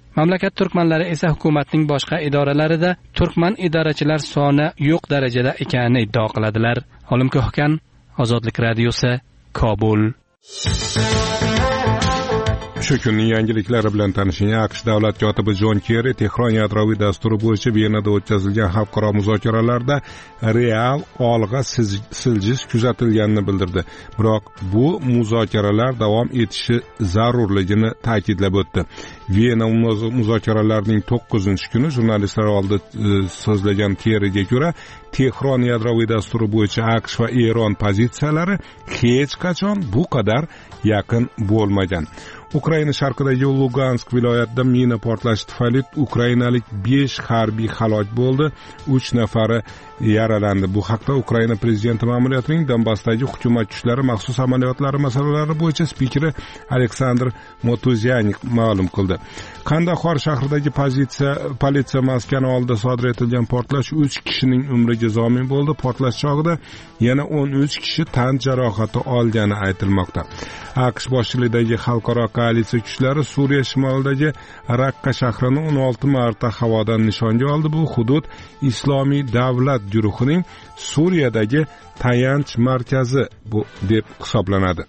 M: Mamlakat turkmanlari esa hukumatning boshqa idoralarida turkman idorachilar soni yo'q darajada ekanini iddao qiladilar. Olim Ko'hkan, Ozodlik radiosi, Kobul.
A: Shu kunning yangiliklari bilan tanishing. AQSh davlat kotibi Jon Kerri Tehron yadroviy dasturi bo'yicha Venada o'tkazilgan xalqaro muzokaralarda real olg'a siljish kuzatilganini bildirdi. Biroq bu muzokaralar davom etishi zarurligini ta'kidlab o'tdi. Vena muzokaralarining 9-kuni jurnalistlar oldida so'zlagan Kerriga ko'ra, Tehron yadroviy dasturi bo'yicha AQSh va Eron pozitsiyalari hech qachon bu qadar yaqin bo'lmagan. Ukraina sharqidagi Lugansk viloyatida mina portlashi tufayli ukrainalik 5 harbiy halok bo'ldi, 3 nafari yaralandi. Bu haqda Ukraina prezidenti ma'muriyatining Donbassdagi hukumat kuchlari maxsus amaliyotlari masalalari bo'yicha spikeri Aleksandr Motuzyanik ma'lum qildi. Kandahor shahridagi politsiya maskani oldida sodir etilgan portlash 3 kishining umriga zomin bo'ldi. Portlash chog'ida yana 13 kishi tan jarohati olgani aytilmoqda. AQSh boshchiligidagi xalqaro koalitsiya kuchlari Suriya shimolidagi Raqqa shahrini 16 marta havodan nishonga oldi. Bu hudud Islomiy davlat guruhining Suriyadagi tayanch markazi deb hisoblanadi.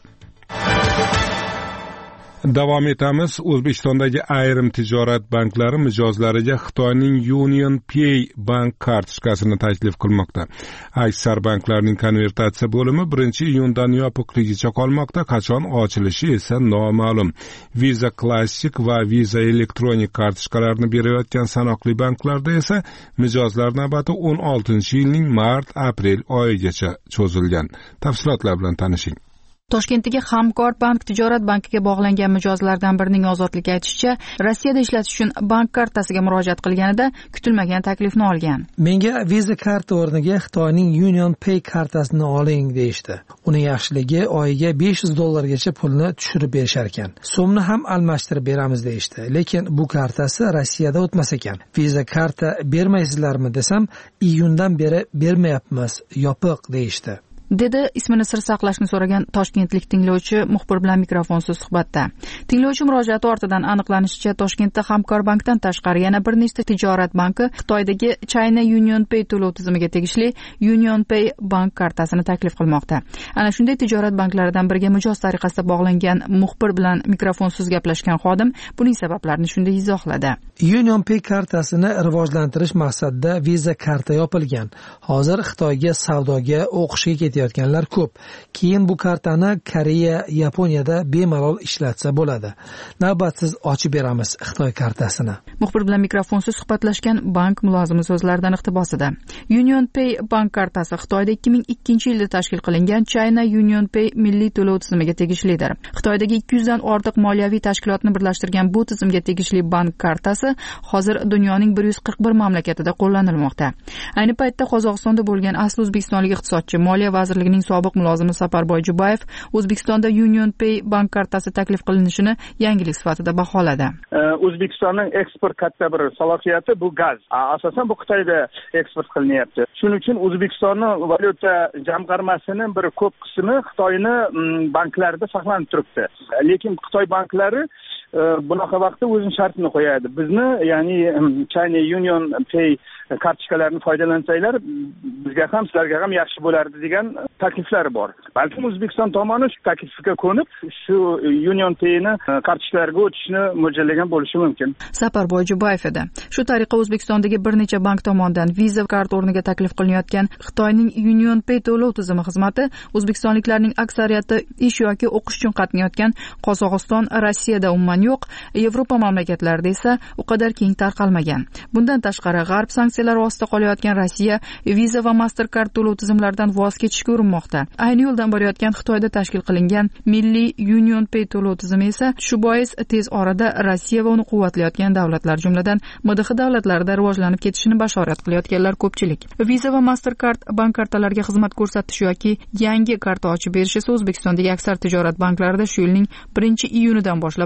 A: Davom etamiz. O'zbekistondagi ayrim tijorat banklari mijozlariga Xitoyning Union Pay bank kartochkasini taklif qilmoqda. Aksar banklarning konvertatsiya bo'limi 1-iyundan yopiqligicha qolmoqda. Qachon ochilishi esa noma'lum. Visa Classic va Visa elektronik kartochkalarni berayotgan sanoqli banklarda esa mijozlar navbati 16-yilning mart-aprel oyigacha cho'zilgan. Tafsilotlar bilan tanishing.
C: Toshkentdagi Hamkor bank tijorat bankiga bog'langan mijozlardan birining Ozodlik aytishicha, Rossiyada ishlatish uchun bank kartasiga murojaat qilganida kutilmagan taklifni olgan.
B: Menga Visa karta o'rniga Xitoyning Union Pay kartasini oling deyishdi. Uning yaxshiligi oyiga $500 pulni tushirib berishar ekan. So'mni ham almashtirib beramiz deyishdi. Lekin bu kartasi Rossiyada o'tmas ekan. Visa karta bermaysizlarmi desam, iyundan beri bermayapmiz, yopiq deyishdi.
C: Dedi ismini sir saqlashni so'ragan toshkentlik tinglovchi muxbir bilan mikrofonsiz suhbatda. Tinglovchi murojaati ortidan aniqlanishicha, Toshkentda Hamkor bankdan tashqari yana bir nechta tijorat banki Xitoydagi China Union Pay to'lov tizimiga tegishli Union Pay bank kartasini taklif qilmoqda. Ana shunday tijorat banklaridan biriga mijoz tariqasida bog'langan muxbir bilan mikrofonsiz gaplashgan xodim buning sabablarini shunday izohladi.
B: Union Pay kartasini rivojlantirish maqsadida Visa karta yopilgan. Hozir Xitoyga savdoga, o'qishga ketayotganlar ko'p. Keyin bu kartani Koreya, Yaponiyada bemalol ishlatsa bo'ladi. Navbatsiz ochib beramiz Xitoy kartasini.
C: Muxbir bilan mikrofonsiz suhbatlashgan bank mulozimi so'zlaridan iqtibosida. Union Pay bank kartasi Xitoyda 2002-yilda tashkil qilingan China Union Pay milliy to'lov tizimiga tegishlidir. Xitoydagi 200 dan ortiq moliyaviy tashkilotni birlashtirgan bu tizimga tegishli bank kartasi hozir dunyoning 141 mamlakatida qo'llanilmoqda. Ayni paytda Qozog'istonda bo'lgan asli o'zbekistonlik iqtisodchi, Moliya vazirligining sobiq mulozimi Saparboy Jubayev O'zbekistonda Union Pay bank kartasi taklif qilinishini yangilik sifatida baholadi.
N: O'zbekistonning eksport katta bir salohiyati bu gaz. Asosan bu Xitoyda eksport qilinyapti. Shuning uchun O'zbekistonning valyuta jamg'armasining bir ko'p qismi Xitoyning banklarida saqlanib turibdi. Lekin Xitoy banklari bunaqa vaqtda o'zining shartini qo'yadi. Bizni, ya'ni China Union Pay kartochkalarini foydalansanglar, bizga ham, sizlarga ham yaxshi bo'lardi degan takliflari bor. Balkim O'zbekiston tomoni shu taklifga ko'nib, shu Union Pay'ni kartochkalarga o'tishni mo'ljallagan bo'lishi mumkin.
C: Saparboy Jubayev edi. Shu tariqa O'zbekistondagi bir necha bank tomonidan Visa kart o'rniga taklif qilinayotgan Xitoyning Union Pay to'lov tizimi xizmati o'zbekistonliklarning aksariyati ish yoki o'qish uchun qatnayotgan Qozog'iston, Rossiyada umuman yo'q, Yevropa mamlakatlarida esa u qadar keng tarqalmagan. Bundan tashqari, g'arb sanksiyalar ostida qolayotgan Rossiya Visa va Mastercard to'lov tizimlaridan voz kechishga urinmoqda. Ayni yo'ldan borayotgan Xitoyda tashkil qilingan milliy Union Pay to'lov tizimi esa shu bois tez orada Rossiya va uni quvvatlayotgan davlatlar, jumladan MDH davlatlarida rivojlanib ketishini bashorat qilayotganlar ko'pchilik. Visa va Mastercard bank kartalariga xizmat ko'rsatish yoki yangi karta ochib berish esa O'zbekistondagi aksar tijorat banklarida shu yilning 1-iyunidan boshlab to'xtatilgan.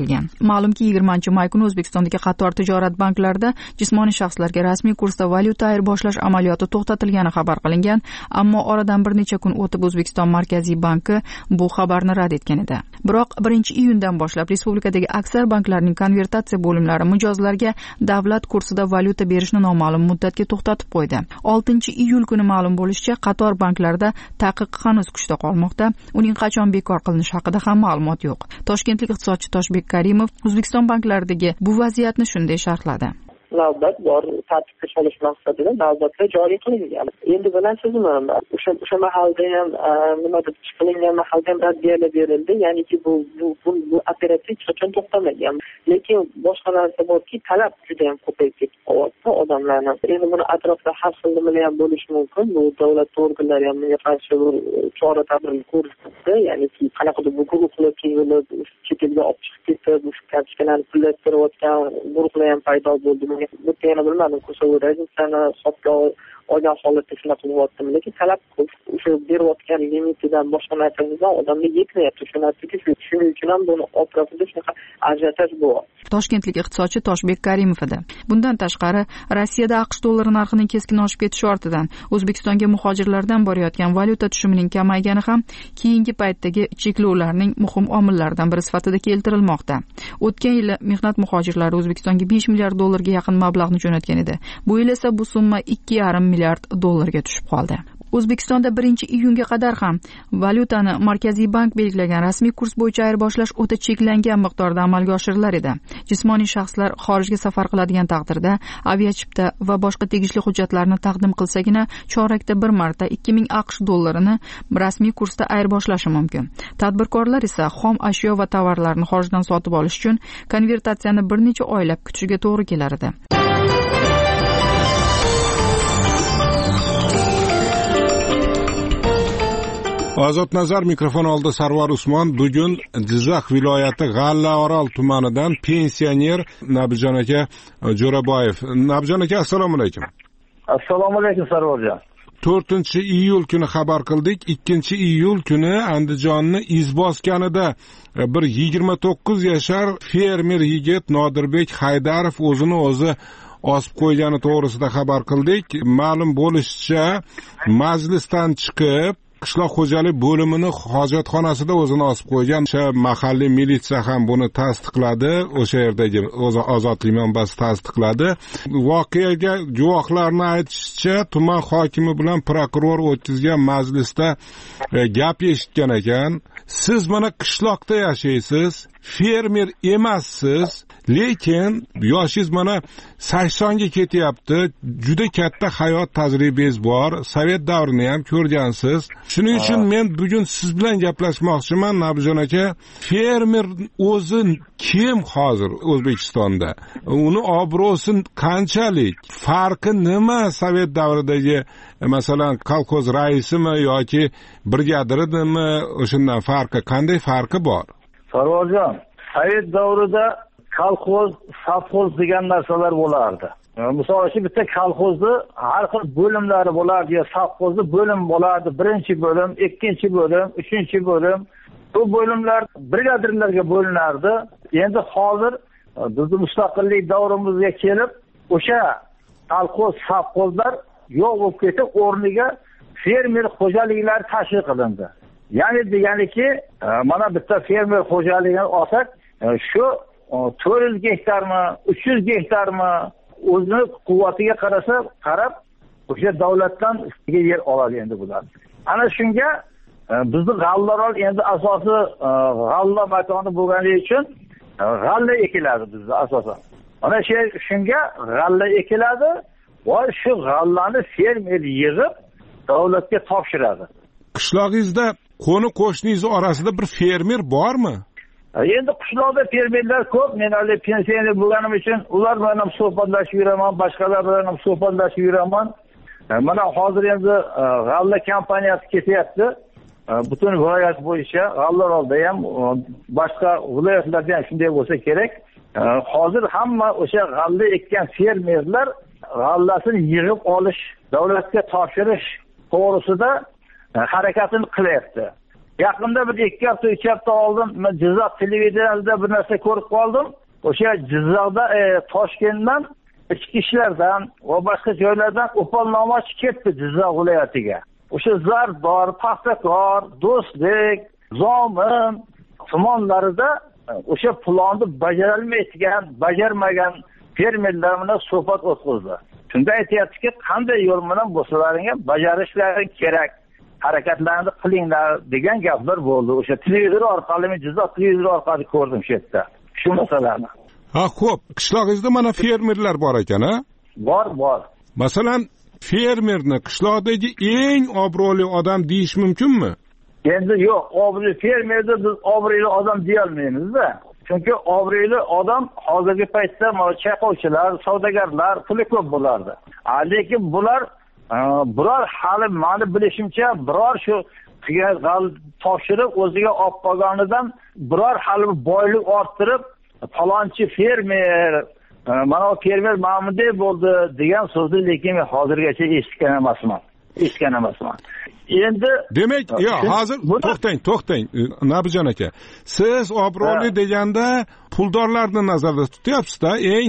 C: etilgan. Ma'lumki 20-may kuni O'zbekistondagi qator tijorat banklarida jismoniy shaxslarga rasmiy kursda valyuta ayirboshlash amaliyoti to'xtatilgani xabar qilingan, ammo oradan bir necha kun o'tib O'zbekiston Markaziy banki bu xabarni rad etgan edi. Biroq 1-iyundan boshlab respublikadagi aksar banklarning konvertatsiya bo'limlari mijozlarga davlat kursida valyuta berishni noma'lum muddatga to'xtatib qo'ydi. 6-iyul kuni ma'lum bo'lishicha, qator banklarda taqiq hanuz kuchda qolmoqda. Uning qachon bekor qilinishi haqida ham ma'lumot yo'q. Toshkentlik iqtisodchi Toshbek Karimov O'zbekiston banklaridagi bu vaziyatni shunday sharhladi.
O: Navbat bor, tartibga solish maqsadida navbatlar joriy qilingan. Endi bilasizmi, o'sha mahalda ham nimadir qilingan mahalda ham raddiyalar berildi, ya'niki bu operatsiya hech qachon to'xtamagan. Lekin boshqa narsa borki, talab juda ham ko'payib ketdi odamlarni. Endi buni atrofda har xil nimalar ham bo'lishi mumkin. Bu davlat organlari ham bunga qarshi chora-tadbir ko'rishdi, ya'niki qanaqadir bu guruhlar tuzilib, chet elga olib chiqib ketib, bu kartochkalarni pullab berayotgan guruhlar ham paydo bo'ldi. Bu yana bilmadim, kursoverdagini hisobga olgan holatda shunaqa qilyaptimi, lekin talab ko'p. O'sha berayotgan limitidan boshqa narsadan odamga yetmayapti. Shuning uchun ham buni atrofida shunaqa ajiotaj bo'lyapti.
C: Toshkentlik iqtisodchi Toshbek Karimov edi. Bundan tashqari, Rossiyada AQSh dollari narxining keskin oshib ketishi ortidan O'zbekistonga muhojirlardan borayotgan valyuta tushumining kamaygani ham keyingi paytdagi cheklovlarning muhim omillaridan biri sifatida keltirilmoqda. O'tgan yili mehnat muhojirlari O'zbekistonga 5 milliard dollarga yaqin mablag'ni jo'natgan edi. Bu yil esa bu summa 2,5 milliard dollarga tushib qoldi. O'zbekistonda 1-iyunga qadar ham valyutani Markaziy bank belgilagan rasmiy kurs bo'yicha ayirboshlash o'ta cheklangan miqdorda amalga oshirilar edi. Jismoniy shaxslar xorijga safar qiladigan taqdirda aviachipta va boshqa tegishli hujjatlarni taqdim qilsagina chorakda bir marta 2000 AQSh dollarini rasmiy kursda ayirboshlashi mumkin. Tadbirkorlar esa xom ashyo va tovarlarni xorijdan sotib olish uchun konvertatsiyani bir necha oylab kutishiga to'g'ri kelar edi.
A: Ozod nazar mikrofon oldi. Sarvar Usmon bugun Jizzax viloyati G'allaorol tumanidan pensioner Nabijon aka Jo'raboyev. Nabijon aka, assalomu alaykum.
P: Assalomu alaykum Sarvarjon.
A: 4-iyul kuni xabar qildik. 2-iyul kuni Andijonning Izboskanida bir 29 yashar fermer yigit Nodirbek Haydarov o'zini o'zi osib qo'ygani to'g'risida xabar qildik. Ma'lum bo'lishicha, majlisdan chiqib qishloq xo'jalik bo'limining hojatxonasida o'zini osib qo'ygan. O'sha mahalliy militsiya ham buni tasdiqladi. O'sha yerdagi ozodlik manbasi tasdiqladi. Voqeaga guvohlarning aytishicha, tuman hokimi bilan prokuror o'tkazgan majlisda gap eshitgan ekan. Siz mana qishloqda yashaysiz, fermer emassiz, lekin yoshingiz mana 80 ga ketyapti. Juda katta hayot tajribangiz bor. Sovet davrini ham ko'rgansiz. Shuning uchun men bugun siz bilan gaplashmoqchiman, Nabijon aka. Fermer o'zi kim hozir O'zbekistonda? Uni obro'si qanchalik? Farqi nima Sovet davridagi masalan kolxoz raisimi yoki brigadirimi? O'shandan farqi qanday farqi bor?
P: Sarvarjon, Sovet davrida kolxoz, sovxoz degan narsalar bo'lardi. Misol uchun bitta kolxozni har xil bo'limlari bo'lardi, yo sovxozni bo'lim bo'lardi. 1-bo'lim, 2-bo'lim, 3-bo'lim. Bu bo'limlar brigadirlarga bo'linardi. Endi hozir bizning mustaqillik davrimizga kelib, o'sha kolxoz, sovxozlar yo'q bo'lib ketib, o'rniga fermer xo'jaliklar tashkil qilindi. Ya'ni deganiki, mana bitta fermer xo'jaligini olsak, shu 400 gektarmi, 300 gektarmi o'zini quvvatiga qarab o'sha davlatdan yer oladi endi bular. Ana shunga bizning G'allaorol endi asosi g'alla makoni bo'lgani uchun g'alla ekiladi bizda asosan. Ana shunga g'alla ekiladi va shu g'allani fermer yig'ib davlatga topshiradi.
A: Qishlog'ingizda qo'ni qo'shningiz orasida bir fermer bormi?
P: Endi qishloqda fermerlar ko'p. Men hali pensioner bo'lganim uchun ular bilan ham suhbatlashib yuraman, boshqalar bilan ham suhbatlashib yuraman. Mana hozir endi g'alla kompaniyasi ketyapti. Butun viloyat bo'yicha G'allaorolda ham, boshqa viloyatlarda ham shunday bo'lsa kerak. Hozir hamma o'sha g'alla ekkan fermerlar g'allasini yig'ib olish, davlatga topshirish to'g'risida harakatini qilyapti. Yaqinda bir 2 hafta 3 hafta oldin men Jizzax televideniyasida bir narsa ko'rib qoldim. O'sha Jizzaxda Toshkentdan ichki ishlardan va boshqa joylardan o'polnomachi ketdi Jizzax viloyatiga. O'sha Zardor, Paxtakor, Do'stlik, Zomin tumanlarida o'sha plonni bajarmagan fermerlar bilan suhbat o'tkazdi. Shunda aytayaptiki, qanday yo'l bilan bo'lsalaring ham bajarishlaring kerak, harakatlarni qilinglar degan gaplar bo'ldi. O'sha televizor orqali, men Jizzax televizori orqali ko'rdim shu yerda. Shu masalani.
A: Ha, xo'p, qishlog'ingizda mana fermerlar bor ekan, ha?
P: Bor.
A: Masalan, fermerni qishloqdagi eng obro'li odam deyish mumkinmi?
P: Endi yo'q, fermerni biz obro'li odam deya olmaymiz-da. Chunki obro'li odam hozirgi paytda mana chaqovchilar, savdogarlar puli ko'p bo'lardi. Lekin bular biror hali meni bilishimcha biror shu topshirib o'ziga olib qolganidan biror hali boylik orttirib falonchi fermer mana o fermer ma'mundek bo'ldi degan so'zni lekin men hozirgacha eshitgan emasman. Endi
A: demak, hozir to'xtang, Nabijon aka. Siz obro'li deganda puldorlarni nazarda tutyapsiz-da, eng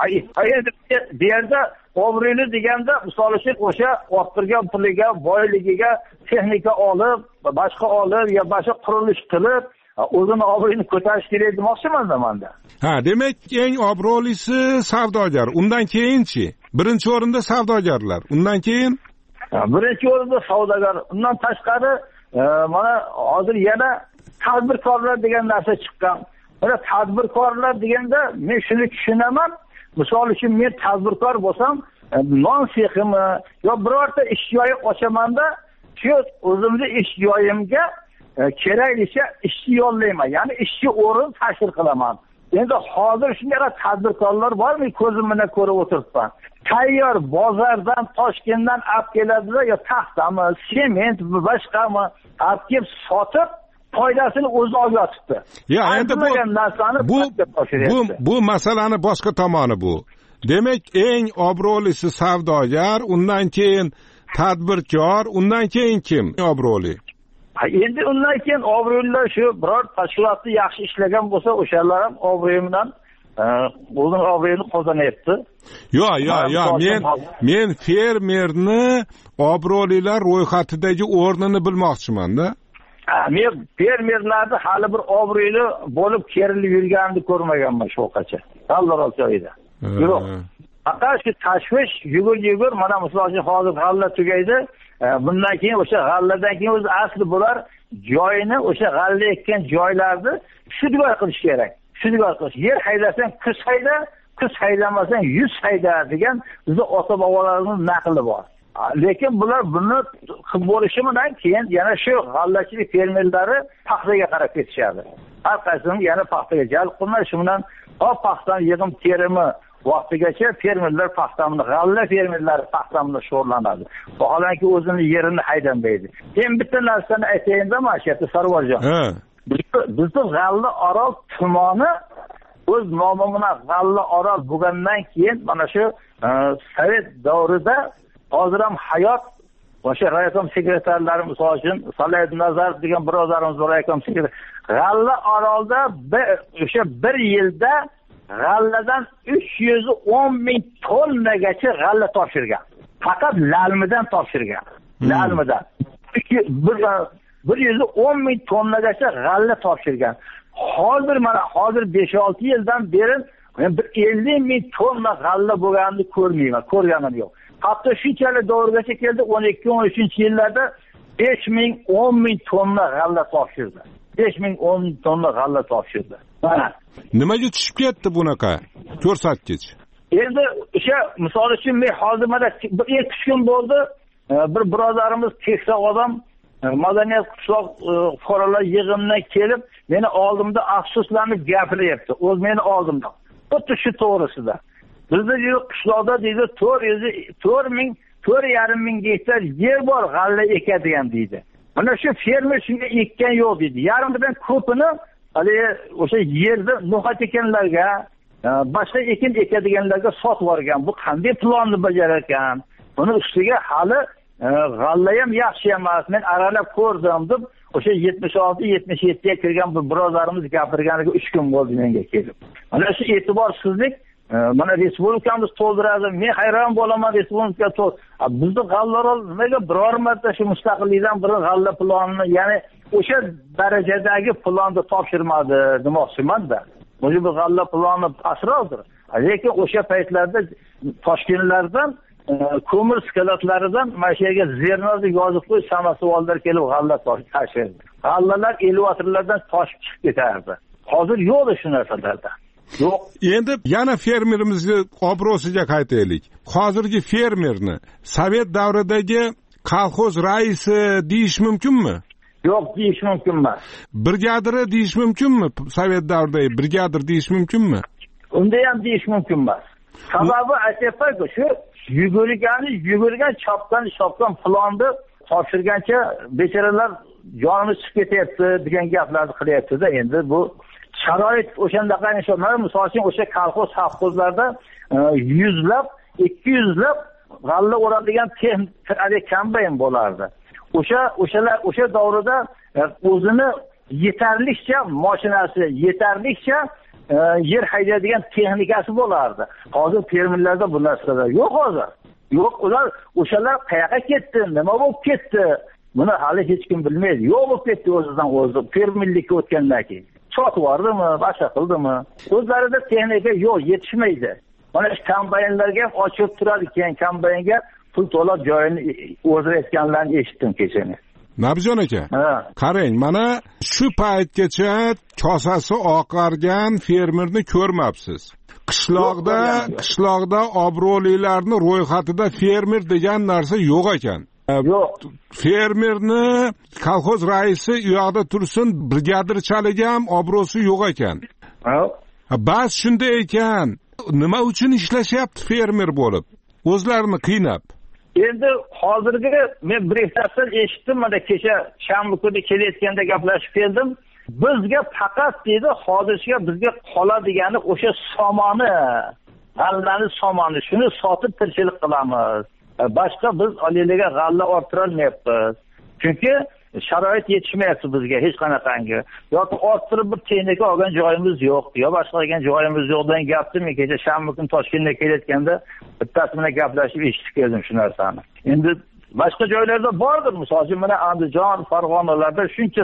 P: bu yerda obro'li deganda misol uchun o'sha orttirgan puliga, boyligiga texnika olib, boshqa olib, yo boshqa qurilish qilib o'zini obro'yini ko'tarish kerak demoqchiman menda.
A: Ha, demak, eng obro'lisi savdogar. Undan keyinchi? Birinchi o'rinda savdogarlar. Undan keyin
P: birinchi o'rinda savdogar. Undan tashqari mana hozir yana tadbirkorlar degan narsa chiqqan. Mana tadbirkorlar deganda men shuni tushunaman. Misol uchun men tadbirkor bo'lsam, non seximi yo birorta ish joyi ochaman-da, shu o'zimni ish joyimga keraklicha ishchi yollayman. Ya'ni ishchi o'rin tashkil qilaman. Endi hozir shunday tadbirkorlar bormi, ko'zim bilan ko'rib o'tiribman. Tayyor bozordan Toshkentdan olib keladilar, yo taxtami, sement, boshqami olib kelib sotib, foydasini o'zi olib yotibdi.
A: Ya, endi bu masalani boshqa tomoni bu. Demak, eng obro'lisi savdogar, undan keyin tadbirkor, undan keyin kim obro'li?
P: Endi undan keyin obro'lilar shu biror tashkilotni yaxshi ishlagan bo'lsa, o'shalar ham obro'y bilan o'zining obro'yini qozonyapti.
A: Yo'q, men fermerni obro'lilar ro'yxatidagi o'rnini bilmoqchiman-da.
P: Men fermerlarni hali bir obro'li bo'lib kerilib yurganini ko'rmaganman shu vaqtgacha. Talloral joyida. Yo'q. Faqat shu tashvish yugur mana misol uchun hozir g'alla tugaydi. Bundan keyin o'sha g'alladan keyin o'zi asli bular joyini, o'sha g'alla ekkan joylarni shudgor qilish kerak. Shudgor qilish. Yer haydasang kuz hayda, kuz haydamasang 100 hayda degan bizning ota-bobolarimiz naqli bor. Lekin bular buni qilib bo'lishi bilan keyin yana shu g'allachilik fermerlari paxtaga qarab ketishadi. Har qaysini yana paxtaga jalb qilmay, shu bilan paxtani yig'im terimi vaqtigacha fermerlar paxtamni, g'alla fermerlari paxtamni shug'ullanadi. Vaholanki o'zini yerini haydamaydi. Men bitta narsani aytayinda, mashiyatda Sarvarjon. Bizning G'alla Orol tumani o'z nomi bilan G'alla Orol bo'lgandan keyin mana shu Sovet davrida hozir ham hayot o'sha raykom sekretarlari misol uchun Salayed Nazarov degan birodarimiz bor, raykom sekretar. G'alla Orolda o'sha bir yilda g'alladan 310 ming tonnagacha g'alla topshirgan. Faqat lalmidan topshirgan. Lalmidan. 110 ming tonnagacha g'alla topshirgan. Hozir 5-6 yildan beri men 50 ming tonna g'alla bo'lganini ko'rmayman, ko'rganim yo'q. Hatto shunchalik davrgacha keldi, 12-13-yillarda 5 ming, 10 ming tonna g'alla topshirdi. 5 ming, 10 ming tonna g'alla topshirdi.
A: Nimaga tushib ketdi bunaqa ko'rsatkich?
P: Endi o'sha misol uchun men hozir mana 2 kun bo'ldi, bir birodarimiz keksa odam madaniyat qishloq fuqarolar yig'inidan kelib, meni oldimda afsuslanib gapiryapti. O'z meni oldimda. Xuddi shu to'g'risida. Bizda qishloqda deydi 4,5 ming gektar yer bor g'alla ekadigan deydi. Mana shu fermer shunga ekkan yo'q deydi. Yarimidan ko'pini hali o'sha yerda no'xat ekanlarga, boshqa ekin ekadiganlarga sotib yuborgan. Bu qanday plonni bajarar ekan? Buni ustiga hali g'alla ham yaxshi emas. Men aralab ko'rdim deb o'sha 76-77ga kirgan bir birodarimiz gapirganiga 3 kun bo'ldi menga kelib. Mana shu e'tiborsizlik mana respublikamiz to'ldiradi. Men hayron bo'laman respublika bizni g'allarol nimaga biror marta shu mustaqillikdan biri g'alla planini, ya'ni o'sha darajadagi plonni topshirmadi demoqchiman-da. Bu g'alla plani asrordir. Lekin o'sha paytlarda Toshkentlardan ko'mir skalatlaridan mana shu yerga zernozda yozib qo'y, samosuvollar kelib g'alla tashirdi. G'allalar elevatorlardan toshib chiqib ketardi. Hozir yo'qdi shu narsalarda. Yo'q.
A: Endi yana fermerimizni obro'siga qaytaylik. Hozirgi fermerni Sovet davridagi kolxoz raisi deyish mumkinmi?
P: Yo'q, deyish mumkin emas.
A: Brigadiri deyish mumkinmi? Sovet davridagi brigadir deyish mumkinmi?
P: Unda ham deyish mumkin emas. Sababi aytayapman-ku, shu yugurgan chopgan plonni topshirgancha bechoralar jonimiz chiqib ketyapti degan gaplarni qilyapti-da. Endi bu sharoit o'shandaqa mana misol uchun o'sha kolxoz savxozlarda 100lab, 200lab g'alla o'radigan texnik kombayn bo'lardi. O'sha davrda o'zini yetarlicha mashinasi, yetarlicha yer haydaydigan texnikasi bo'lardi. Hozir fermerlarda bu narsalar yo'q hozir. Yo'q, ular o'shalar qayoqqa ketdi, nima bo'lib ketdi? Buni hali hech kim bilmaydi. Yo'q bo'lib ketdi o'zidan o'zi fermerlikka o'tgandan keyin. Sotib yordimi, boshqa qildimi? O'zlarida texnika yo'q, yetishmaydi. Mana shu kombaynlarga ham ochib turadi, keyin kombaynga pul to'lab joyini o'zgartirganlarni eshitdim kechani.
A: Nabijon aka, qarang, mana shu paytgacha kosasi oqargan fermerni ko'rmabsiz. Qishloqda obro'lilarni ro'yxatida fermer degan narsa yo'q ekan.
P: Yo'q.
A: Fermerni kolxoz raisi u yoqda tursin, brigadirchaligi ham obro'si yo'q ekan. Bas shunday ekan, nima uchun ishlashyapti fermer bo'lib? O'zlarini qiynab.
P: Endi hozirgi men bir haftadan eshitdim, mana kecha shanba kuni kelayotganda gaplashib keldim. Bizga faqat dedi, hozircha bizga qoladigani o'sha somoni, g'allani somoni, shuni sotib tirikchilik qilamiz. Boshqa biz olaylarga g'alla orttira olmayapmiz. Chunki sharoit yetishmayapti bizga hech qanaqangi. Yoki orttirib bir texnika olgan joyimiz yo'q, yo boshqa olgan joyimiz yo'q degan gapni men kecha shanba kuni Toshkentga kelayotganda bittasi bilan gaplashib eshitib keldim shu narsani. Endi boshqa joylarda bordir, masalan, mana Andijon, Farg'onalarda shuncha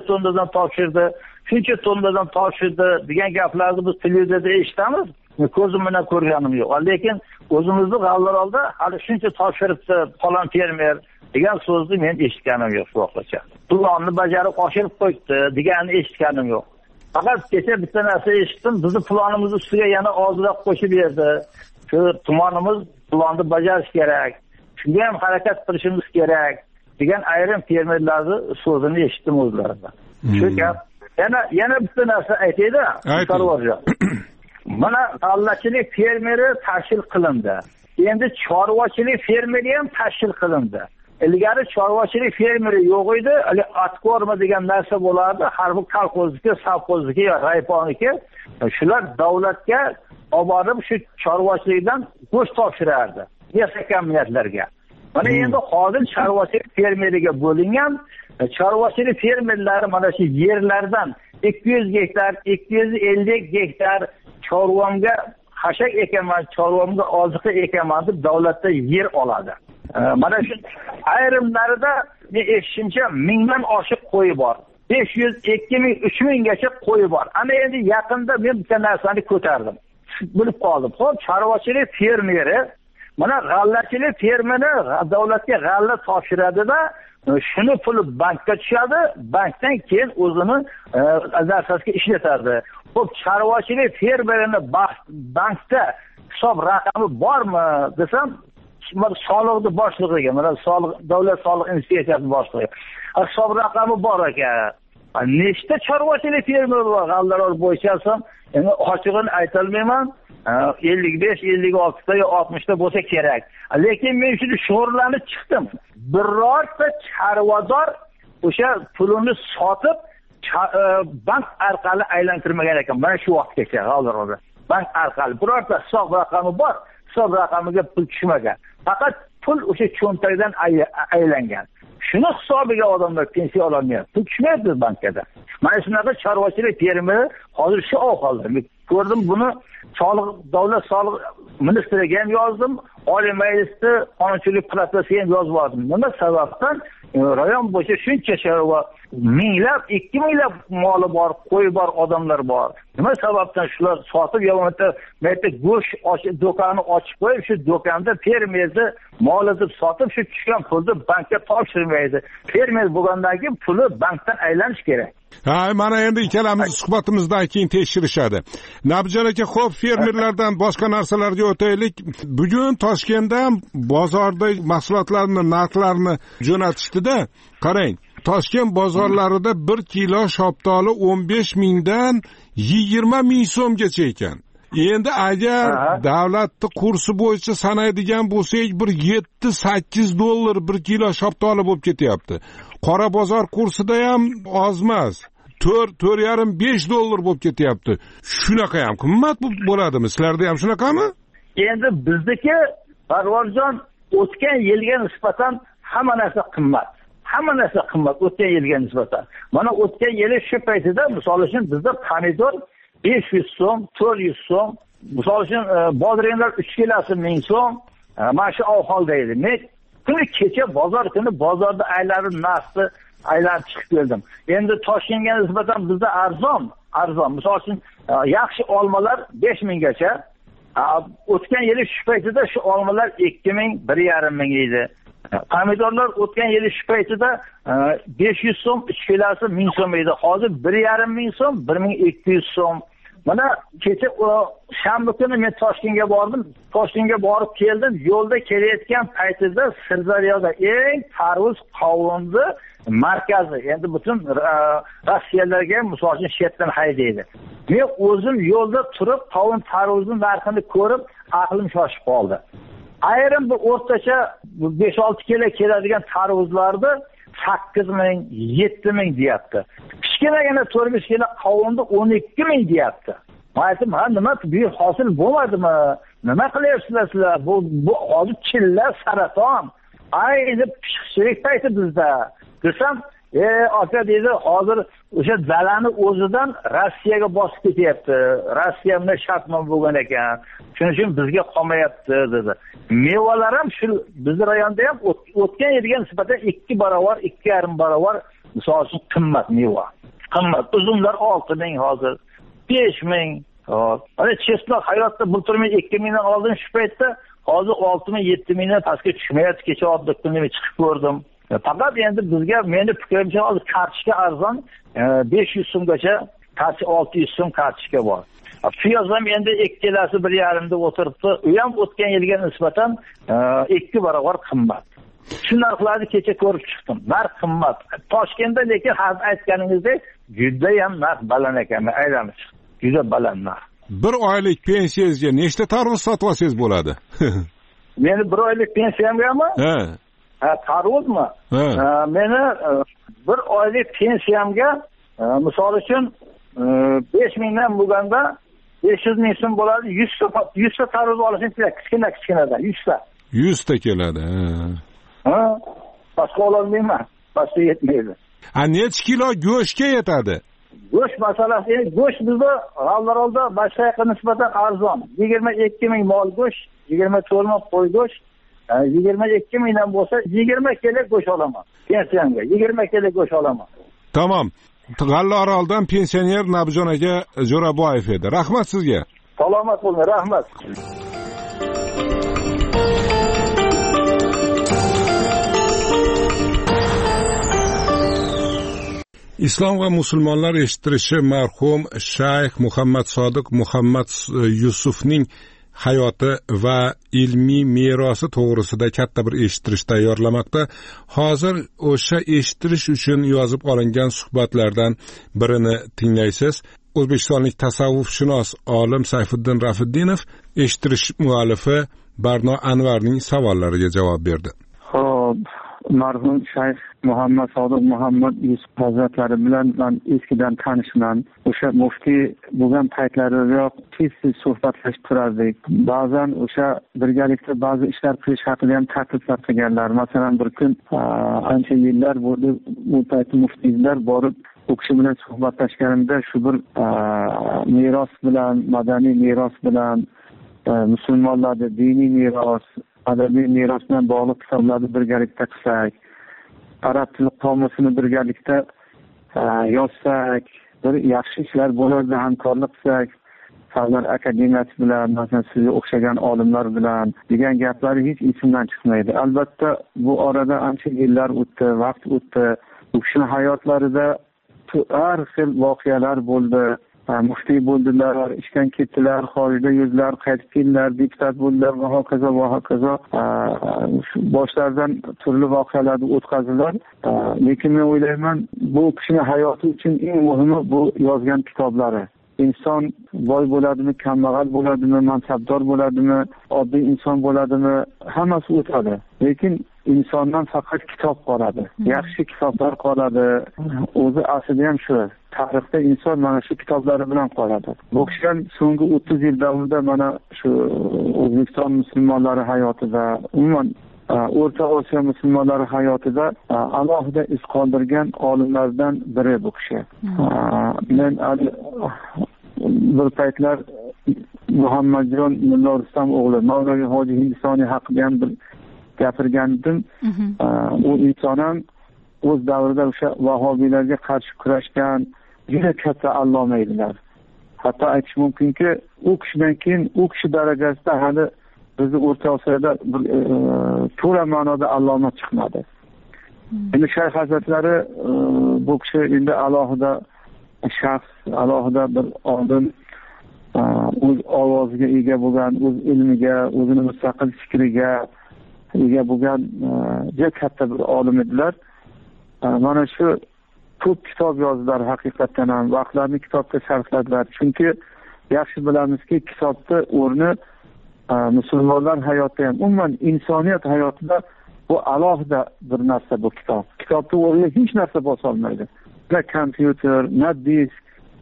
P: tonnadan topshirdi degan gaplarni biz televizorda eshitamiz. Ko'zim bilan ko'rganim yo'q. Lekin o'zimizni g'allarolda hali shuncha topshiribdi falon fermer degan so'zni men eshitganim yo'q shu vaqtgacha. Plonni bajarib oshirib qo'yibdi deganini eshitganim yo'q. Faqat kecha bitta narsa eshitdim, bizni plonimiz ustiga yana ozroq qo'shib berdi. Shu tumanimiz plonni bajarish kerak. Shunga ham harakat qilishimiz kerak degan ayrim fermerlarning so'zini eshitdim o'zlaridan. Shu gap. Yana bitta narsa aytaydi. Mana g'allachilik fermeri tashkil qilindi. Endi chorvachilik fermeri ham tashkil qilindi. Ilgari chorvachilik fermeri yo'q edi, atkorma degan narsa bo'lardi. Har bir kolxozniki, savxozniki yo rayponniki shular davlatga olib borib shu chorvachilikdan go'sht topshirardi. Yasa kombinatlarga. Mana endi hozir chorvachilik fermeriga bo'lingan chorvachilik fermerlari mana shu yerlardan 200 gektar, 250 gektar chorvamga hashak ekaman, chorvamga oziqa ekaman deb davlatda yer oladi. Mana shu ayrimlarida men eshitishimcha 1000 dan oshiq qo'yi bor. 500, 2000, 3000 gacha qo'yi bor. Ana endi yaqinda men bitta narsani ko'tardim. Bilib qoldim. Xo'p, chorvachilik fermeri mana g'allachilik fermeri davlatga g'alla topshiradi-da, shuni puli bankka tushadi, bankdan keyin o'zini narsasiga ishlatadi. Xo'p, chorvachilik fermerini bankda hisob raqami bormi desam, soliqni boshlig'iga, mana davlat soliq inspeksiyasi boshlig'i. Hisob raqami bor ekan. Nechta chorvachilik fermer bor g'allarol bo'yicha ham, endi ochig'ini ayta olmayman. 55, 56 ta yo 60 ta bo'lsa kerak. Lekin men shuni shug'ullanib chiqdim. Birorta chorvador o'sha pulini sotib bank orqali aylantirmagan ekan. Mana shu vaqtgacha g'allarolda. Bank orqali birorta hisob raqami bor, hisob raqamiga pul tushmagan. Faqat pul o'sha cho'ntakdan aylangan. shuni hisobiga odamlar pensiya ololmayapti. Pul tushmayapti bankada. Mana shunaqa chorvachilik terimi hozir shu ahvolda. Ko'rdim buni davlat soliq ministriga ham yozdim, Oliy Majlisda qonunchilik palatasiga ham yozib yubordim. Nima sababdan rayon bo'yicha shuncha sharva minglab, 2 minglab moli bor, qo'y bor, odamlar bor. Nima sababdan shular sotib yo'g'onda go'sht do'konni ochib qo'yib, shu do'konda fermerni moli deb sotib, shu tushgan pulni bankka topshirmaydi. Fermer bo'lgandan keyin puli bankdan aylanish kerak.
A: Ha, mana endi ikkalamiz suhbatimizdan keyin tekshirishadi. Nabjon aka, xo'p, fermerlardan boshqa narsalarga o'taylik. Bugun Toshkentda bozorda mahsulotlarni narxlarini jo'natishdi-da. Qarang, Toshkent bozorlarida 1 kilo shoptoli 15 mingdan 20 ming so'mgacha ekan. Endi agar davlatning kursi bo'yicha sanaydigan bo'lsak, bir 7-8 dollar 1 kilo shoptoli bo'lib ketyapti. Qora bozor kursida ham oz emas. 4-4,5 dollar bo'lib ketyapti. Shunaqa ham qimmat bo'ladimi? Sizlarda ham shunaqami?
P: Endi bizniki Parvorjon o'tgan yilga nisbatan hamma narsa qimmat. Hamma narsa qimmat o'tgan yilga nisbatan. Mana o'tgan yili shu paytida, misol uchun bizda pomidor 500 so'm, 400 so'm, misol uchun bodringlar 3 kilosi 1000 so'm, mana shu ahvolda edi. Men kuni kecha kuni bozorda narxni aylanib chiqib keldim. Endi Toshkentga nisbatan bizda arzon. Misol uchun yaxshi olmalar 5000 gacha. O'tgan yili shu paytida shu olmalar 2000, 1,5 ming edi. Pomidorlar o'tgan yili shu paytida 500 so'm, 3 kilosi 1000 so'm edi. Hozir 1,5 ming so'm, 1200 so'm. Mana kecha shanba kuni men Toshkentga bordim. Toshkentga borib keldim. Yo'lda kelayotgan paytida Sirdaryoda eng tarvuz qovunni markazi, endi butun Rossiyalarga misol uchun shetdan haydaydi. Men o'zim yo'lda turib qovun tarvuzning narxini ko'rib, aqlim shoshib qoldi. Ayrim bir o'rtacha 5-6 kilo keladigan tarvuzlarni 8 ming, 7 ming deyapti. Kichkinagina 4-5 kilo qovunni 12 ming deyapti. Men aytdim, nima bu hosil bo'lmadimi? Nima qilyapsizlar sizlar? Bu hozir chilla, saraton. Deb pishchilik payti bizda. Desam, aka dedi, hozir o'sha dalani o'zidan Rossiyaga bosib ketyapti. Rossiya bilan shartnoma bo'lgan ekan. Shuning uchun bizga qolmayapti dedi. Mevalar ham shu bizning rayonda ham o'tgan yilga nisbatan 2 barobar, 2,5 barobar misol uchun qimmat meva. Qimmat. Uzumlar 6 ming hozir, 5 ming. Mana chesnok hayotda bulturmay 2 mingdan oldin shu paytda hozir 6 ming, 7 mingdan pastga tushmayapti. Kecha oddiy kunimga chiqib ko'rdim. Faqat endi bizga meni fikrimcha hozir kartoshka arzon 500 so'mgacha, 600 so'm kartoshka bor. Piyoz ham endi 2 kilosi 1,5 deb o'tiribdi. U ham o'tgan yilga nisbatan 2 barobar qimmat. Shu narxlarni kecha ko'rib chiqdim. Narx qimmat. Toshkentda lekin hozir aytganingizdek juda ham narx baland ekan. Aylanib chiqdi. Juda baland narx.
A: Bir oylik pensiyangizga nechta tarvuz sotib olsangiz bo'ladi?
P: Meni bir oylik pensiyamgami? Tarvuzmi? Meni bir oylik pensiyamga misol uchun 5 mingdan bo'lganda 500 ming so'm bo'ladi. 100 ta tarvuz olishim kerak, kichkinadan 100 ta. 100
A: ta keladi.
P: Boshqa ololmayman. Boshqa yetmaydi.
A: Necha kilo go'shtga yetadi?
P: Go'sht masalasi, go'sht bizda avvalda boshqaga nisbatan arzon. 22 ming mol go'sht, 24 ming qo'y go'sht, 22 mingdan bo'lsa 20 kilo go'sht olaman. Pensiyamga 20 kilo go'sht olaman.
A: Tamam. G'allaoroldan pensioner Nabjon aka Jo'raboyev edi. Rahmat sizga.
P: Salomat bo'ling, rahmat.
A: Islom va musulmonlar eshittirishi marhum Shayx Muhammad Sodiq Muhammad Yusufning hayoti va ilmiy merosi to'g'risida katta bir eshittirish tayyorlamoqda. Hozir o'sha eshittirish uchun yozib olingan suhbatlardan birini tinglaysiz. O'zbekistonlik tasavvufshunos olim Sayfiddin Rafiddinov eshittirish muallifi Barno Anvarning savollariga javob berdi.
Q: Xo'p, marhum shayx Muhammad Sodiq Muhammad Yusuf hazratlari bilan men eskidan tanishman. O'sha muftiy bo'lgan paytlardayoq tez suhbatlashib turardik. Ba'zan o'sha birgalikda ba'zi ishlar qilish haqida ham takliflar qilganlar. Masalan, bir kun ancha yillar bo'ldi, bu payt muftiylar borib u kishi bilan suhbatlashganimda shu bir meros bilan, madaniy meros bilan, musulmonlarning diniy meros, adabiy meros bilan bog'liq kitoblarni birgalikda qilsak, arab tili qomusini birgalikda yozsak, bir yaxshi ishlar bo'lardi, hamkorlik qilsak, Fanlar akademiyasi bilan, masalan, sizga o'xshagan olimlar bilan degan gaplari hech esimdan chiqmaydi. Albatta, bu orada ancha yillar o'tdi, vaqt o'tdi. U kishining hayotlarida har xil voqealar bo'ldi. Muftiy bo'ldilar, ishdan ketdilar, xorijda yurdilar, qaytib keldilar, deputat bo'ldilar va hokazo va hokazo. Boshlaridan turli voqealarni o'tkazdilar. Lekin men o'ylayman, bu kishining hayoti uchun eng muhimi bu yozgan kitoblari. Inson boy bo'ladimi, kambag'al bo'ladimi, mansabdor bo'ladimi, oddiy inson bo'ladimi, hammasi o'tadi. Lekin insondan faqat kitob qoladi. Yaxshi kitoblar qoladi. O'zi aslida ham shu. Tarixda inson mana shu kitoblari bilan qoladi. Bu kishidan so'nggi 30 yil davomida mana shu O'zbekiston musulmonlari hayotida, umuman O'rta Osiyo musulmonlari hayotida alohida iz qoldirgan olimlardan biri bu kishi. Men bir paytlar Muhammadjon Mulla Rustam o'g'li Mavloviy Hoji Hindistoniy haqida ham bir gapirgandim. U inson ham o'z davrida o'sha vahobiylarga qarshi kurashgan juda katta alloma edilar. Hatto aytish mumkinki, u kishidan keyin u kishi darajasida hali bizni O'rta Osiyoda bir to'la ma'noda alloma chiqmadi. Endi shayx hazratlari bu kishi endi alohida shaxs, alohida bir olim, o'z ovoziga ega bo'lgan, o'z ilmiga, o'zini mustaqil fikriga ega bo'lgan juda katta bir olim edilar. Mana shu ko'p kitob yozdilar, haqiqatan ham vaqtlarini kitobga sarfladilar. Chunki yaxshi bilamizki, kitobda o'rni musulmonlar hayotida ham, umuman insoniyat hayotida bu alohida bir narsa bu kitob. Kitobda o'rni hech narsa bosa olmaydi. Na kompyuter, na disk,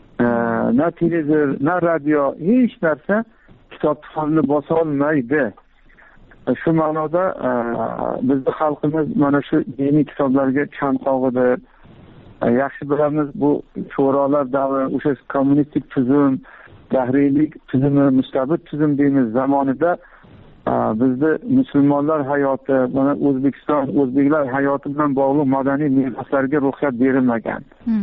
Q: na televizor, na radio, hech narsa kitobni o'rnini bosa olmaydi. Shu ma'noda bizning xalqimiz mana shu diniy kitoblarga chanqoq edi. Yaxshi bilamiz, bu sho'rolar davri, o'sha kommunistik tuzum, dahriylik tuzumi, mustabid tuzum deymiz zamonida bizda musulmonlar hayoti, mana O'zbekiston, o'zbeklar hayoti bilan bog'liq madaniy meroslarga ruxsat berilmagan.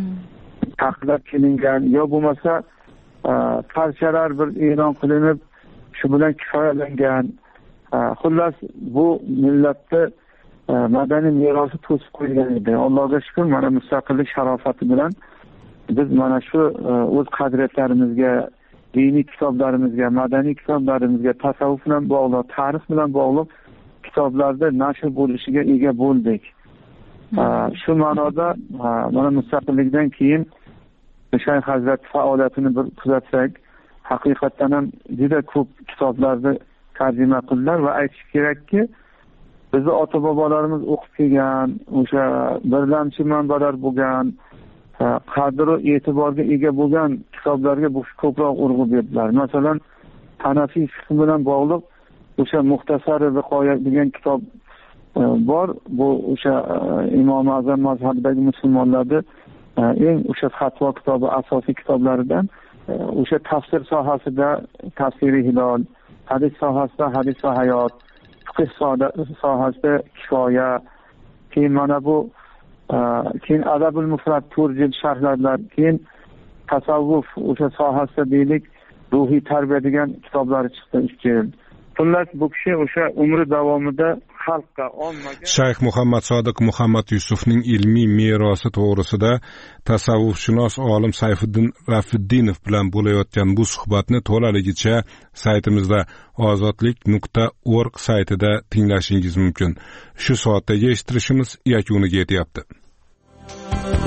Q: Taqiqlab kelingan, yo bo'lmasa parchalar bir e'lon qilinib, shu bilan kifoyalangan. Xullas, bu millatni madaniy merosi to'sib qo'ygan edi. Allohga shukr, mana mustaqillik sharofati bilan biz mana shu o'z qadriyatlarimizga, diniy kitoblarimizga, madaniy kitoblarimizga, tasavvuf bilan bog'liq, tarix bilan bog'liq kitoblarda nashr bo'lishiga ega bo'ldik. Shu ma'noda mana mustaqillikdan keyin Shayx Hazrat faoliyatini bir kuzatsak, haqiqatan ham juda ko'p kitoblarni tarjima qildilar va aytish kerakki, bizni ota-bobolarimiz o'qib kelgan, o'sha birlamchi manbalar bo'lgan, qadr va e'tiborga ega bo'lgan kitoblarga ko'proq urg'u berdilar. Masalan, Hanafiy fiqh bilan bog'liq o'sha Muxtasar Viqoya degan kitob bor. Bu o'sha Imom Azam mazhabidagi musulmonlarning eng o'sha fatvo kitobi, asosiy kitoblaridan. O'sha tafsir sohasida Tafsiri Hilol, hadis sohasida Hadis va Hayot, fiqh sohasida Kifoya, keyin mana bu keyin Adabul Mufrad 4 jild sharhlarlar, keyin tasavvuf o'sha sohasida deylik ruhiy tarbiya degan kitoblari chiqdi 3 jild. Xullas, bu kishi o'sha umri davomida xalqqa, ommaga
A: Shayx Muhammad Sodiq Muhammad Yusufning ilmiy merosi to'g'risida tasavvufshunos olim Sayfiddin Rafiddinov bilan bo'layotgan bu suhbatni to'laligicha saytimizda ozodlik.org saytida tinglashingiz mumkin. Shu soatdagi eshittirishimiz yakuniga yetyapti.